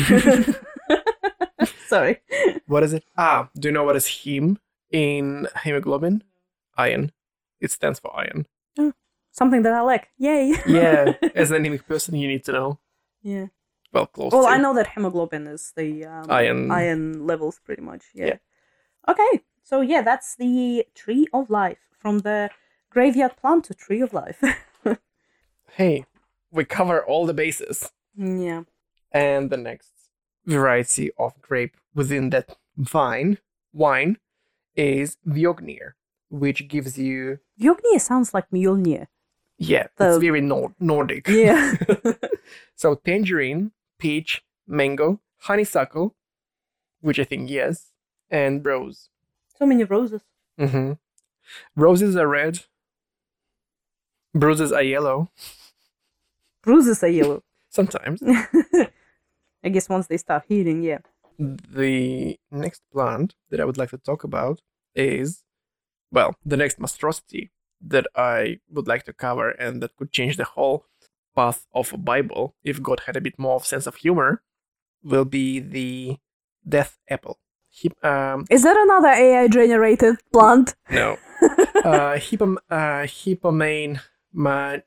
Sorry. what is it? Ah, do you know what is heme in hemoglobin? Iron. It stands for iron. Something that I like. Yay. Yeah, as an anemic person, you need to know. Yeah. Well, close Well, to. I know that hemoglobin is the um, Iron. iron levels pretty much. Yeah. Yeah. Okay. So yeah, that's the Tree of Life, from the graveyard plant to Tree of Life. Hey, we cover all the bases. Yeah. And the next variety of grape within that vine, wine, is Viognier, which gives you, Viognier sounds like Mjolnir. yeah, The- it's very Nor- Nordic. Yeah. So tangerine, peach, mango, honeysuckle, which I think yes, and rose. So many roses. Mm-hmm. Roses are red. Bruises are yellow. Bruises are yellow. Sometimes. I guess once they start healing, yeah. The next plant that I would like to talk about is, well, the next monstrosity that I would like to cover and that could change the whole path of a Bible if God had a bit more of sense of humor will be the death apple. Hip, um, Is that another A I generated plant? no. uh, hippom, uh, hippomane, ma,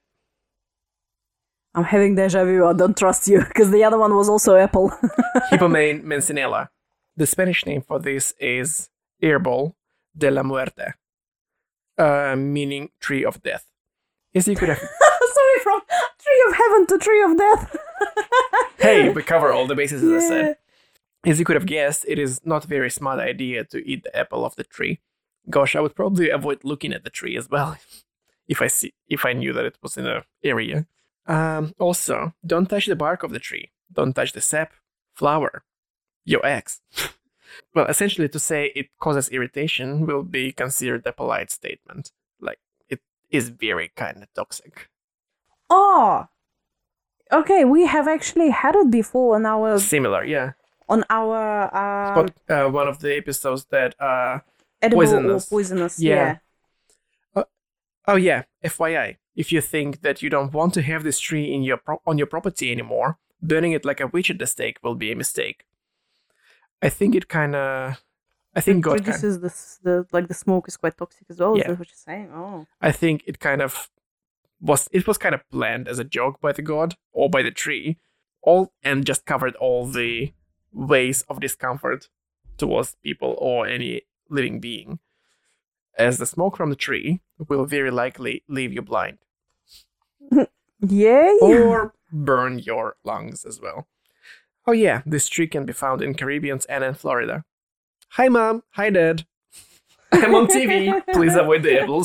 I'm having deja vu. I don't trust you because the other one was also apple. Hippomane mencinella. The Spanish name for this is Árbol de la Muerte, uh, meaning tree of death. Yes, you could have. Sorry, from tree of heaven to tree of death. Hey, we cover all the bases, as I Yeah. said. As you could have guessed, it is not a very smart idea to eat the apple of the tree. Gosh, I would probably avoid looking at the tree as well if I see if I knew that it was in an area. Um, also, don't touch the bark of the tree. Don't touch the sap, flower, your eggs. Well, essentially, to say it causes irritation will be considered a polite statement. Like, it is very kind of toxic. Oh, okay. We have actually had it before on our Similar, yeah. on our um, But uh, one of the episodes that uh, edible poisonous. or poisonous. Yeah. Yeah. oh yeah, F Y I, if you think that you don't want to have this tree in your pro- on your property anymore, burning it like a witch at the stake will be a mistake. I think it kind of, I think It God kind, produces this the like the smoke is quite toxic as well. Is Yeah. that what you're saying? Oh. I think it kind of was, it was kind of planned as a joke by the god or by the tree, all and just covered all the ways of discomfort towards people or any living being, as the smoke from the tree will very likely leave you blind Yay! or burn your lungs as well. Oh yeah, this tree can be found in Caribbean and in Florida. Hi mom, hi dad. I'm on T V. Please avoid the apples.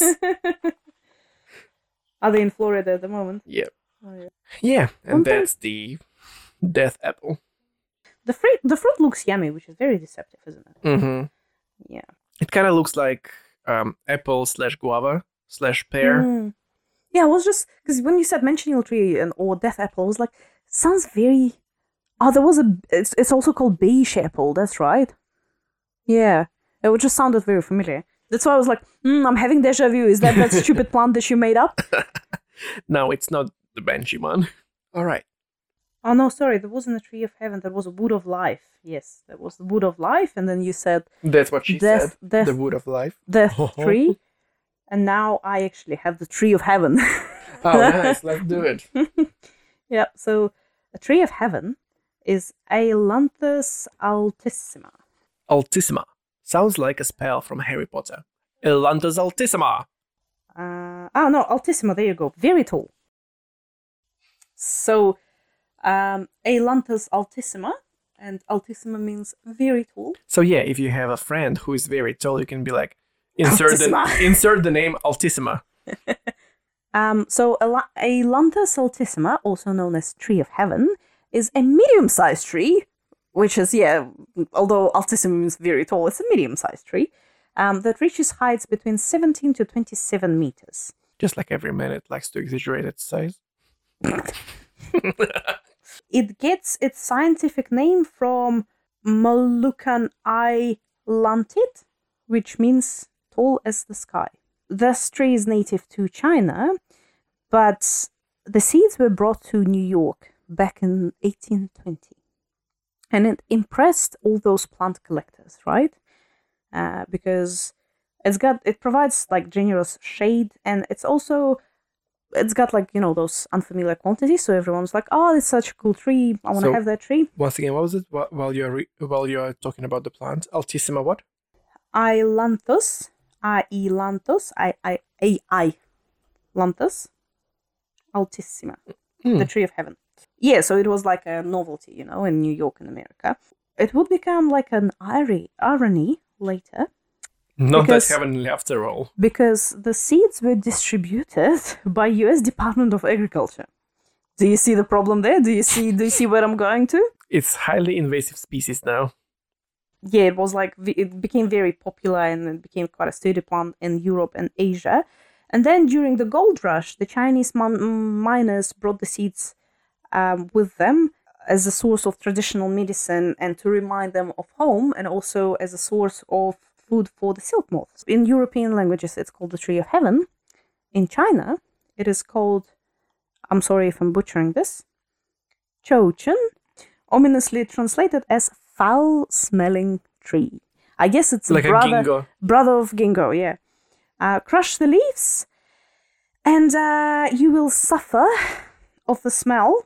Are they in Florida at the moment? Yeah. Oh, yeah. Yeah, and One thing- that's the death apple. The fruit the fruit looks yummy, which is very deceptive, isn't it? Mm-hmm. Yeah. It kind of looks like um, apple slash guava slash pear. Mm. Yeah, I was just because when you said mentioning tree and or death apple, I was like, sounds very. Oh, there was a. It's it's also called beige apple. That's right. Yeah, it just sounded very familiar. That's why I was like, mm, I'm having deja vu. Is that that stupid plant that you made up? No, it's not the banshee one. All right. Oh no, sorry, there wasn't a tree of heaven. There was a wood of life. Yes, there was the wood of life, and then you said That's what she death, said. death, The wood of life. death tree, and now I actually have the tree of heaven. Oh, nice. Let's do it. Yeah. So a tree of heaven is Ailanthus altissima. Altissima. Sounds like a spell from Harry Potter. Ailanthus altissima. Uh, oh no, altissima. There you go. Very tall. So, um, Ailanthus altissima, and altissima means very tall. So yeah, if you have a friend who is very tall, you can be like, insert the Altissima. insert the name Altissima. Um, so Ala- Ailanthus altissima, also known as tree of heaven, is a medium-sized tree, which is yeah, although altissima means very tall, it's a medium-sized tree um, that reaches heights between seventeen to twenty-seven meters. Just like every man, it likes to exaggerate its size. It gets its scientific name from Moluccan Ailanthid, which means tall as the sky. This tree is native to China, but the seeds were brought to New York back in eighteen twenty. And it impressed all those plant collectors, right? Uh, because it's got it provides like generous shade, and it's also it's got like you know those unfamiliar quantities. So everyone's like, "Oh, it's such a cool tree! I want to So- have that tree." Once again, what was it? Wh- While you're re- while you're talking about the plant, Altissima, what? Ailanthus, Ailanthus, I I A I, Lanthus, altissima, Hmm. the tree of heaven. Yeah, so it was like a novelty, you know, in New York in America. It would become like an irony, irony later Not Because- that heavenly after all. because the seeds were distributed by U S Department of Agriculture. Do you see the problem there? Do you see? Do you see where I'm going to? It's highly invasive species now. Yeah, it was like v- it became very popular and it became quite a sturdy plant in Europe and Asia. And then during the gold rush, the Chinese mon- miners brought the seeds um, with them as a source of traditional medicine and to remind them of home, and also as a source of food for the silk moths. In European languages, it's called the tree of heaven. In China, it is called, I'm sorry if I'm butchering this, Chouchen, ominously translated as foul-smelling tree. I guess it's a Like a brother, ginkgo. brother of ginkgo, yeah. Uh, crush the leaves, and uh, you will suffer of the smell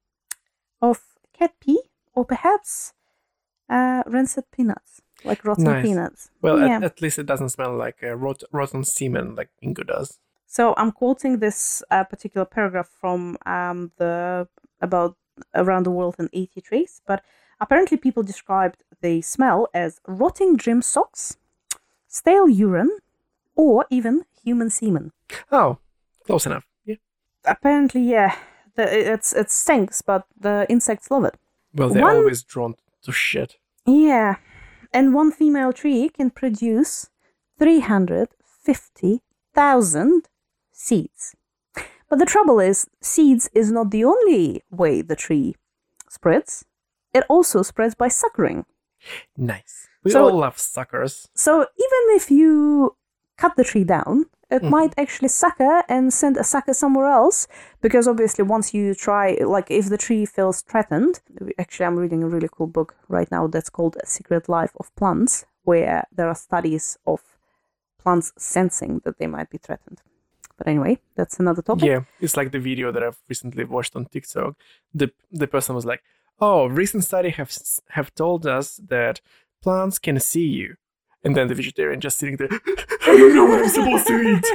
of cat pee, or perhaps uh, rancid peanuts, like rotten Nice. peanuts. Well, yeah. at, at least it doesn't smell like uh, rot- rotten semen like ginkgo does. So I'm quoting this uh, particular paragraph from um, the about around the world in eighty trees, but apparently people described the smell as rotting gym socks, stale urine, or even human semen. Oh, close enough. Yeah. Apparently, yeah, the, it's it stinks, but the insects love it. Well, they're One- always drawn to shit. Yeah, and one female tree can produce three hundred fifty thousand seeds. But the trouble is, seeds is not the only way the tree spreads. It also spreads by suckering. Nice. We So- all love suckers. So even if you cut the tree down, it Mhm. might actually sucker and send a sucker somewhere else, because obviously once you try, like if the tree feels threatened, actually I'm reading a really cool book right now that's called A Secret Life of Plants, where there are studies of plants sensing that they might be threatened. But anyway, that's another topic. Yeah, it's like the video that I've recently watched on TikTok. The the person was like, "Oh, recent study have s- have told us that plants can see you," and then the vegetarian just sitting there, "I don't know what I'm supposed to eat."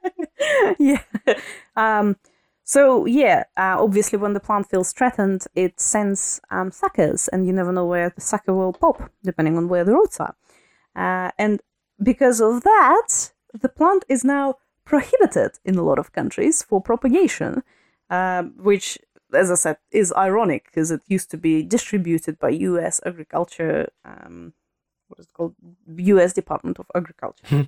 Yeah. Um, so yeah, uh, obviously when the plant feels threatened, it sends um, suckers, and you never know where the sucker will pop, depending on where the roots are. Uh, and because of that, the plant is now prohibited in a lot of countries for propagation, um, which, as I said, is ironic because it used to be distributed by U S Agriculture, um, what is it called? U S Department of Agriculture. Hmm.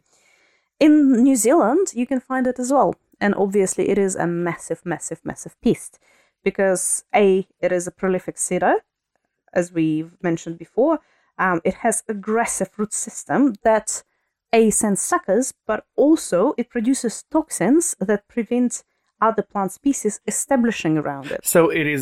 In New Zealand, you can find it as well. And obviously, it is a massive, massive, massive pest because A, it is a prolific seeder, as we've mentioned before. Um, it has aggressive root system that A, sends suckers, but also it produces toxins that prevent other plant species establishing around it. So it is a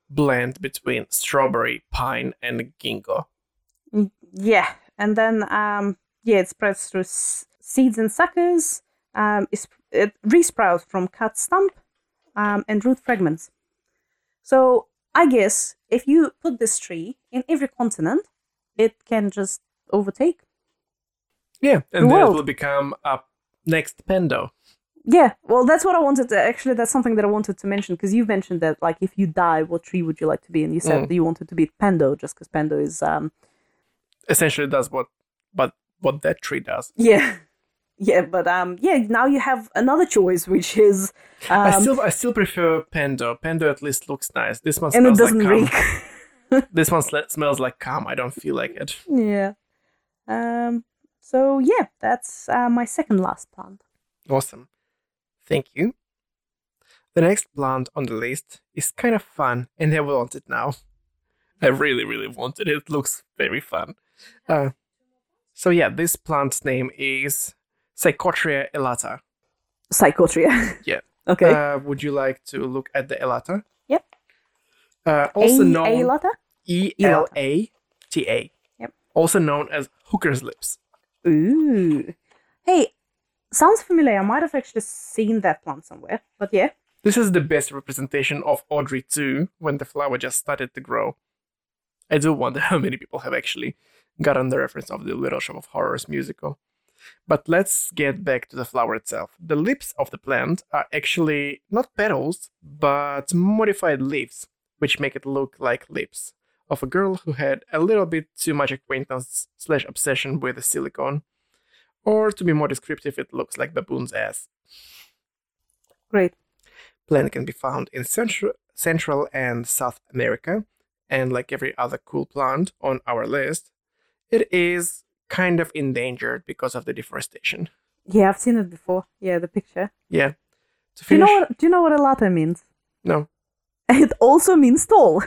blend between strawberry, pine, and ginkgo. Mm, Yeah, and then um, yeah, it spreads through s- seeds and suckers. Um, it, it resprouts from cut stump um, and root fragments. So I guess if you put this tree in every continent, it can just overtake. Yeah, and The then it world. will become a next Pendo. Yeah, well, that's what I wanted to actually. That's something that I wanted to mention because you mentioned that, like, if you die, what tree would you like to be? And you said Mm. that you wanted to be Pendo just because Pendo is, um, Essentially, does what, but what that tree does. yeah, yeah. But um, yeah. Now you have another choice, which is, um, I still, I still prefer Pendo. Pendo at least looks nice. This one and it smells doesn't like cum. reek. This one sl- smells like cum. I don't feel like it. Yeah. Um. So yeah, that's uh, my second last plant. Awesome. Thank you. The next plant on the list is kind of fun, and I want it now. I really, really want it. It looks very fun. Uh, so yeah, this plant's name is Psychotria elata. Psychotria. Yeah. Okay. Uh, would you like to look at the elata? Yep. Uh, also A known Lata. E L A T A. Yep. Also known as hooker's lips. Ooh. Hey, sounds familiar. I might have actually seen that plant somewhere. But yeah. This is the best representation of Audrey two when the flower just started to grow. I do wonder how many people have actually gotten the reference of the Little Shop of Horrors musical. But let's get back to the flower itself. The lips of the plant are actually not petals, but modified leaves, which make it look like lips of a girl who had a little bit too much acquaintance slash obsession with the silicone. Or to be more descriptive, it looks like baboon's ass. Great. Plant can be found in Central, Central and South America, and like every other cool plant on our list, it is kind of endangered because of the deforestation. Yeah, I've seen it before. Yeah, the picture. Yeah. To Do you finish, know what? Do you know what a latte means? no, It also means tall.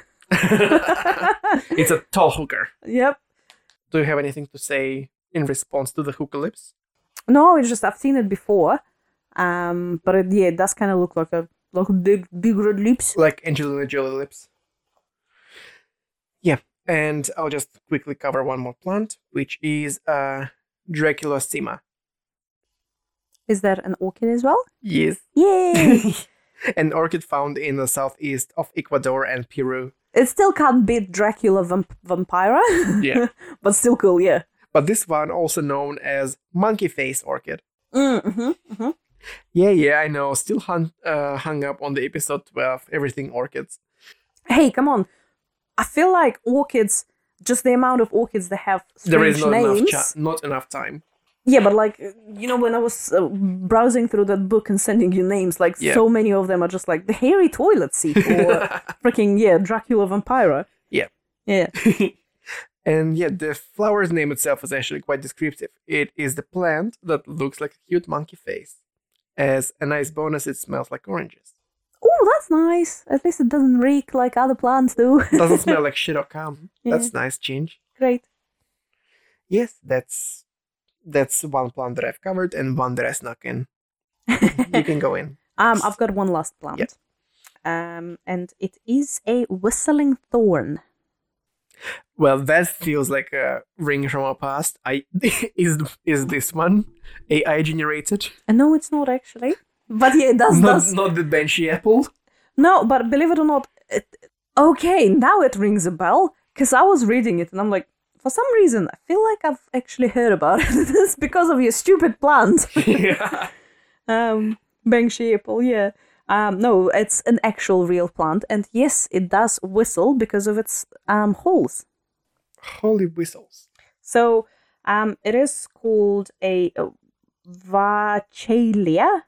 it's a tall hooker. Yep. Do you have anything to say in response to the hooker lips? No, it's just I've seen it before. Um, but it, yeah, it does kind of look like a like a big, big red lips. Like Angelina Jolie lips. Yeah, and I'll just quickly cover one more plant, which is uh, Draculosema. Is that an orchid as well? Yes. Yay! An orchid found in the southeast of Ecuador and Peru. It still can't beat Dracula vamp- Vampira. Yeah. But still cool, yeah. But this one also known as monkey face orchid. Mm-hmm, mm-hmm. Yeah, yeah, I know. Still hung, uh, hung up on the episode twelve, everything orchids. Hey, come on. I feel like orchids, just the amount of orchids they have strange There is not names. enough, cha- not enough time. Yeah, but like, you know, when I was uh, browsing through that book and sending you names, like Yeah. so many of them are just like the hairy toilet seat or freaking, yeah, Dracula Vampira. Yeah. Yeah. And yeah, the flower's name itself is actually quite descriptive. It is the plant that looks like a cute monkey face. As a nice bonus, it smells like oranges. Oh, that's nice. At least it doesn't reek like other plants do. Doesn't smell like shit or cum. Yeah. That's nice change. Great. Yes, that's that's one plant that I've covered and one that I snuck in. You can go in. Um, I've got one last plant. Yeah. Um, and it is a whistling thorn. Well, that feels like a ring from our past. I is is this one A I generated? And no, it's not actually. But yeah, it does. Not, does. not the Banshee apple. No, but believe it or not, it, okay, now it rings a bell. Because I was reading it and I'm like, for some reason, I feel like I've actually heard about it. It's because of your stupid plant. Yeah. um, Banshee apple, yeah. Um, no, it's an actual real plant. And yes, it does whistle because of its um, holes. Holy whistles. So um, it is called a uh, Vachelia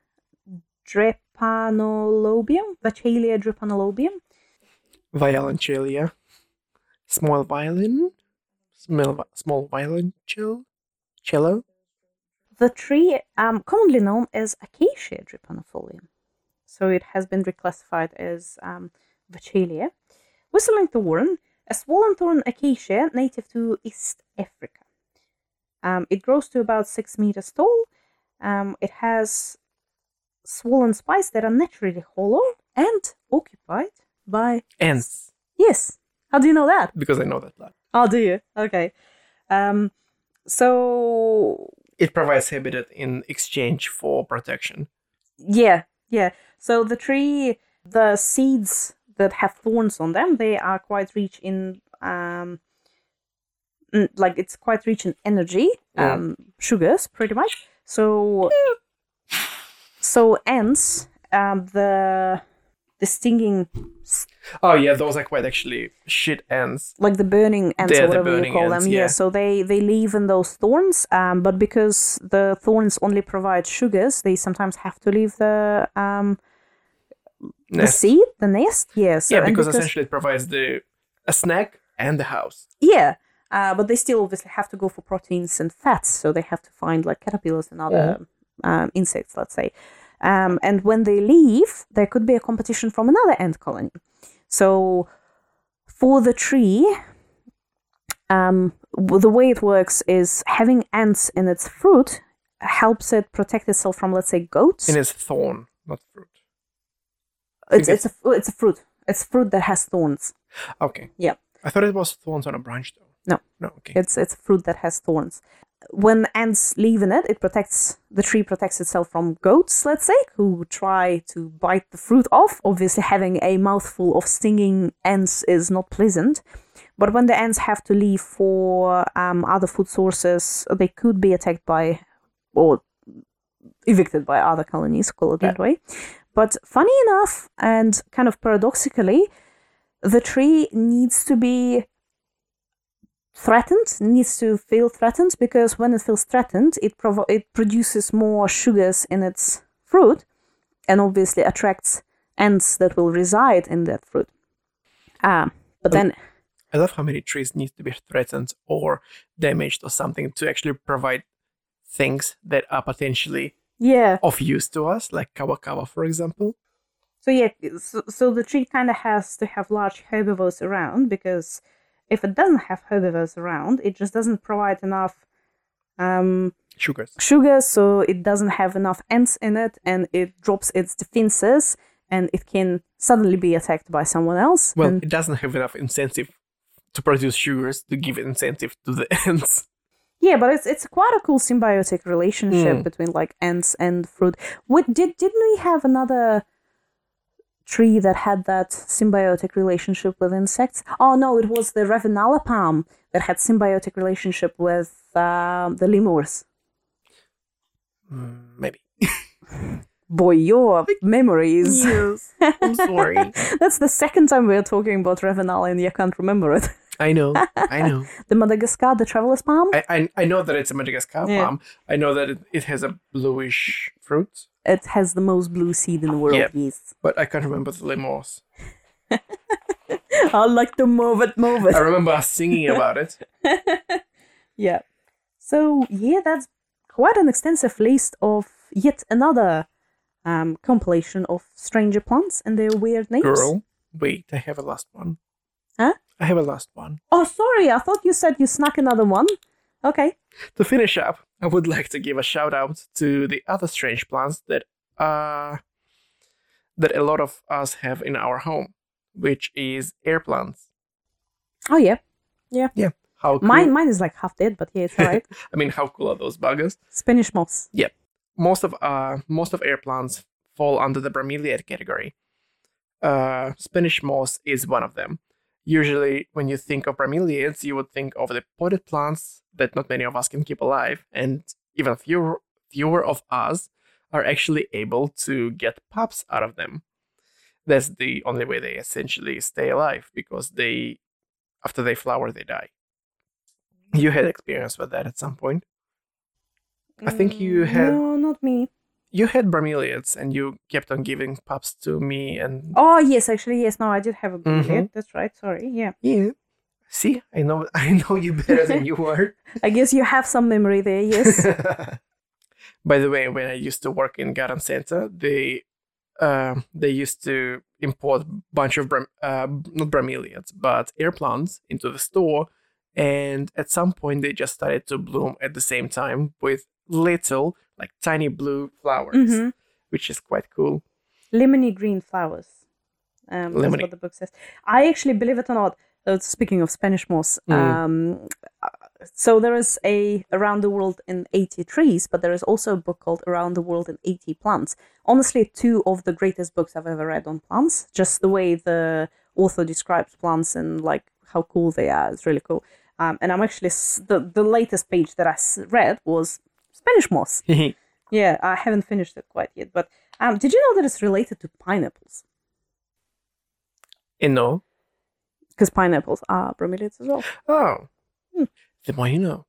drepanolobium. Vachelia drepanolobium. Violoncellia. Small violin. Small, small violoncello. Cello. The tree, um, commonly known as Acacia drepanifolium. So it has been reclassified as um, Vachelia. Whistling thorn, a swollen thorn acacia native to East Africa. Um, it grows to about six meters tall. Um, it has swollen spikes that are naturally hollow and occupied by Ants. Yes. How do you know that? Because I know that plant. Oh, do you? Okay. Um, so It provides habitat in exchange for protection. yeah, yeah. So the tree, the seeds that have thorns on them, they are quite rich in um, mm, like it's quite rich in energy, Mm. um, sugars, pretty much. So, so ants, um, the the stinging, s- Oh yeah, those are quite actually shit ants. like the burning ants They're or the whatever you burning call ants, them. yeah. So they they leave in those thorns, um, but because the thorns only provide sugars, they sometimes have to leave the um the Nest. seed, the nest. Yeah. So, Yeah, and because, essentially it provides the a snack and the house. yeah. Uh, but they still obviously have to go for proteins and fats, so they have to find like caterpillars and other um, insects, let's say. Um, and when they leave, there could be a competition from another ant colony. So for the tree, um, w- the way it works is having ants in its fruit helps it protect itself from, let's say, goats. In its thorn, not fruit. It's think it's a it's a fruit. It's fruit that has thorns. Okay. Yeah. I thought it was thorns on a branch though. No. No, okay. It's it's a fruit that has thorns. When ants leave in it, it protects the tree protects itself from goats, let's say, who try to bite the fruit off. Obviously, having a mouthful of stinging ants is not pleasant. But when the ants have to leave for um, other food sources, they could be attacked by or evicted by other colonies, call it that way. But funny enough, and kind of paradoxically, the tree needs to be threatened, needs to feel threatened, because when it feels threatened, it provo- it produces more sugars in its fruit, and obviously attracts ants that will reside in that fruit. Ah, but then I love how many trees need to be threatened or damaged or something to actually provide things that are potentially yeah. of use to us, like kawakawa, for example. So yeah, so, so the tree kind of has to have large herbivores around, because if it doesn't have herbivores around, it just doesn't provide enough um, Sugars. sugar, so it doesn't have enough ants in it, and it drops its defenses, and it can suddenly be attacked by someone else. Well, and it doesn't have enough incentive to produce sugars to give incentive to the ants. yeah, but it's it's quite a cool symbiotic relationship Mm. between like ants and fruit. What did didn't we have another tree that had that symbiotic relationship with insects? Oh no, it was the Ravenala palm that had symbiotic relationship with um, the lemurs. Mm, maybe. Boy, your memories. Yes. I'm sorry. That's the second time we're talking about Ravenala and you can't remember it. I know. I know. The Madagascar, the traveler's palm? I, I I know that it's a Madagascar Yeah. palm. I know that it, it has a bluish fruit, It has the most blue seed in the world, Yeah. yes. but I can't remember the lemurs. I like to move it, move it. I remember us singing about it. Yeah. So, yeah, that's quite an extensive list of yet another um, compilation of stranger plants and their weird names. Girl, wait, I have a last one. Huh? I have a last one. Oh, sorry, I thought you said you snuck another one. Okay. To finish up, I would like to give a shout out to the other strange plants that uh that a lot of us have in our home, which is air plants. Oh, yeah. Yeah. How cool. Mine mine is like half dead, but yeah, it's alright. I mean, how cool are those buggers? Spanish moss. Most of uh most of air plants fall under the bromeliad category. Uh, Spanish moss is one of them. Usually, when you think of bromeliads, you would think of the potted plants that not many of us can keep alive, and even fewer fewer of us are actually able to get pups out of them. That's the only way they essentially stay alive, because they, after they flower, they die. You had experience with that at some point. I think you had No, not me. you had bromeliads, and you kept on giving pups to me and Oh, yes, actually, yes. No, I did have a bromeliad. Mhm. That's right. Sorry. Yeah. yeah. See, I know I know you better than you are. I guess you have some memory there, yes. By the way, when I used to work in garden center, they uh, they used to import a bunch of brom- uh, not bromeliads, but air plants into the store, and at some point they just started to bloom at the same time with little, like tiny blue flowers, hmm which is quite cool. Lemony green flowers. Um, that's Lemony. what the book says. I actually, believe it or not, uh, speaking of Spanish moss, Mm. um, uh, so there is a Around the World in eighty Trees, but there is also a book called Around the World in eighty Plants. Honestly, two of the greatest books I've ever read on plants. Just the way the author describes plants and like how cool they are is really cool. Um, and I'm actually, s- the, the latest page that I s- read was Spanish moss. Yeah, I haven't finished it quite yet. But um, did you know that it's related to pineapples? And no. Because pineapples are bromeliads as well. Oh. Hmm. The more you know.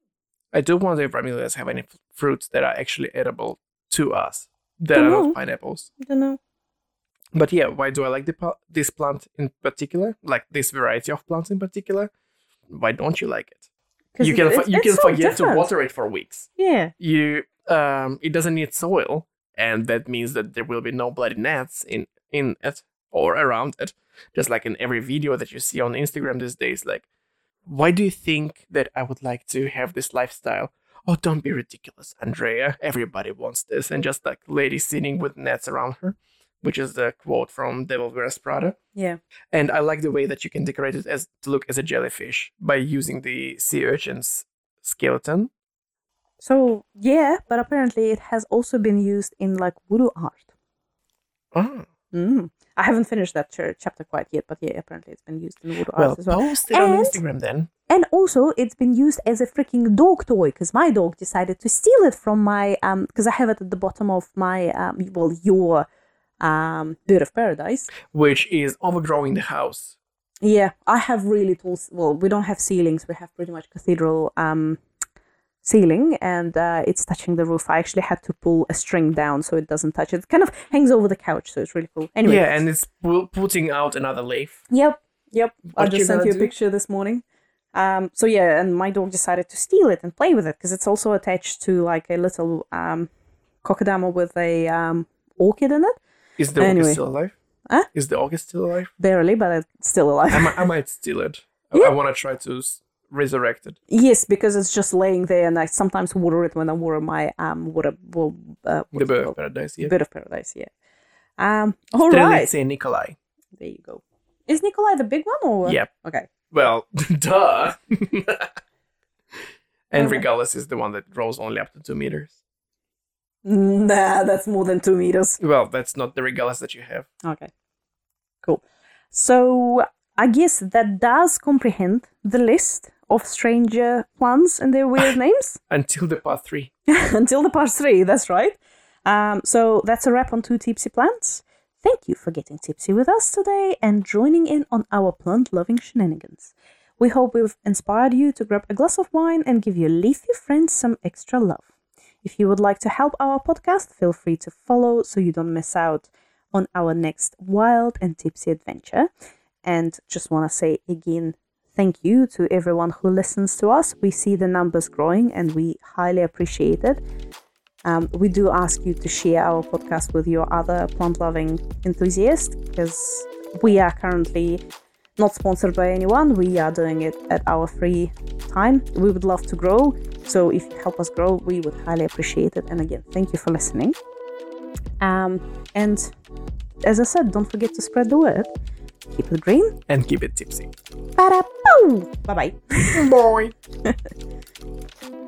I do wonder if bromeliads have any f- fruits that are actually edible to us that Don't are know. not pineapples. I don't know. But yeah, why do I like the, pl- this plant in particular? Like this variety of plants in particular? Why don't you like it? 'Cause You can it's- f- you it's can so forget different. to water it for weeks. Yeah. You um, it doesn't need soil, and that means that there will be no bloody gnats in in it or around it. Just like in every video that you see on Instagram these days, like, why do you think that I would like to have this lifestyle? Oh, don't be ridiculous, Andrea. Everybody wants this, and just like lady sitting with gnats around her, which is the quote from Devil Wears Prada. Yeah. And I like the way that you can decorate it as to look as a jellyfish by using the sea urchin's skeleton. So, yeah, but apparently it has also been used in like voodoo art. Oh. Mm. I haven't finished that ch- chapter quite yet, but yeah, apparently it's been used in voodoo Well, art as well. post it on And- Instagram then. And also, it's been used as a freaking dog toy because my dog decided to steal it from my um because I have it at the bottom of my um well your um bird of paradise. Which is overgrowing the house. Yeah, I have really tall. s- Well, we don't have ceilings. We have pretty much cathedral um ceiling, and uh, it's touching the roof. I actually had to pull a string down so it doesn't touch it. It kind of hangs over the couch, so it's really cool. Anyway, Yeah, and it's pu- putting out another leaf. Yep, yep. I What you just sent gonna you a do? picture this morning. Um, so yeah, and my dog decided to steal it and play with it because it's also attached to like a little um, cocodamel with a um, orchid in it. Is the Anyway. orchid still alive? Huh? Is the orchid still alive? Barely, but it's still alive. I, might, I might steal it. I, Yeah. I want to try to s- resurrect it. Yes, because it's just laying there, and I sometimes water it when I water my um water well, uh, The what's it bird of called? paradise, yeah. Bird of paradise. Yeah. Um. All right. Strelitzia Nikolai. There you go. Is Nikolai the big one or? Yep. Okay. Well, duh. and Okay. Regalis is the one that grows only up to two meters. Nah, that's more than two meters. Well, that's not the Regalis that you have. Okay. Cool. So I guess that does comprehend the list of stranger plants and their weird names Until the part three. until the part three. That's right. Um, so that's a wrap on Two Tipsy Plants. Thank you for getting tipsy with us today and joining in on our plant-loving shenanigans. We hope we've inspired you to grab a glass of wine and give your leafy friends some extra love. If you would like to help our podcast, feel free to follow so you don't miss out on our next wild and tipsy adventure. And just want to say again, thank you to everyone who listens to us. We see the numbers growing and we highly appreciate it. Um, we do ask you to share our podcast with your other plant-loving enthusiasts because we are currently not sponsored by anyone. We are doing it at our free time. We would love to grow. So if you help us grow, we would highly appreciate it. And again, thank you for listening. Um, and as I said, don't forget to spread the word. Keep it green. And keep it tipsy. Ba-da-boo! Bye-bye. Bye.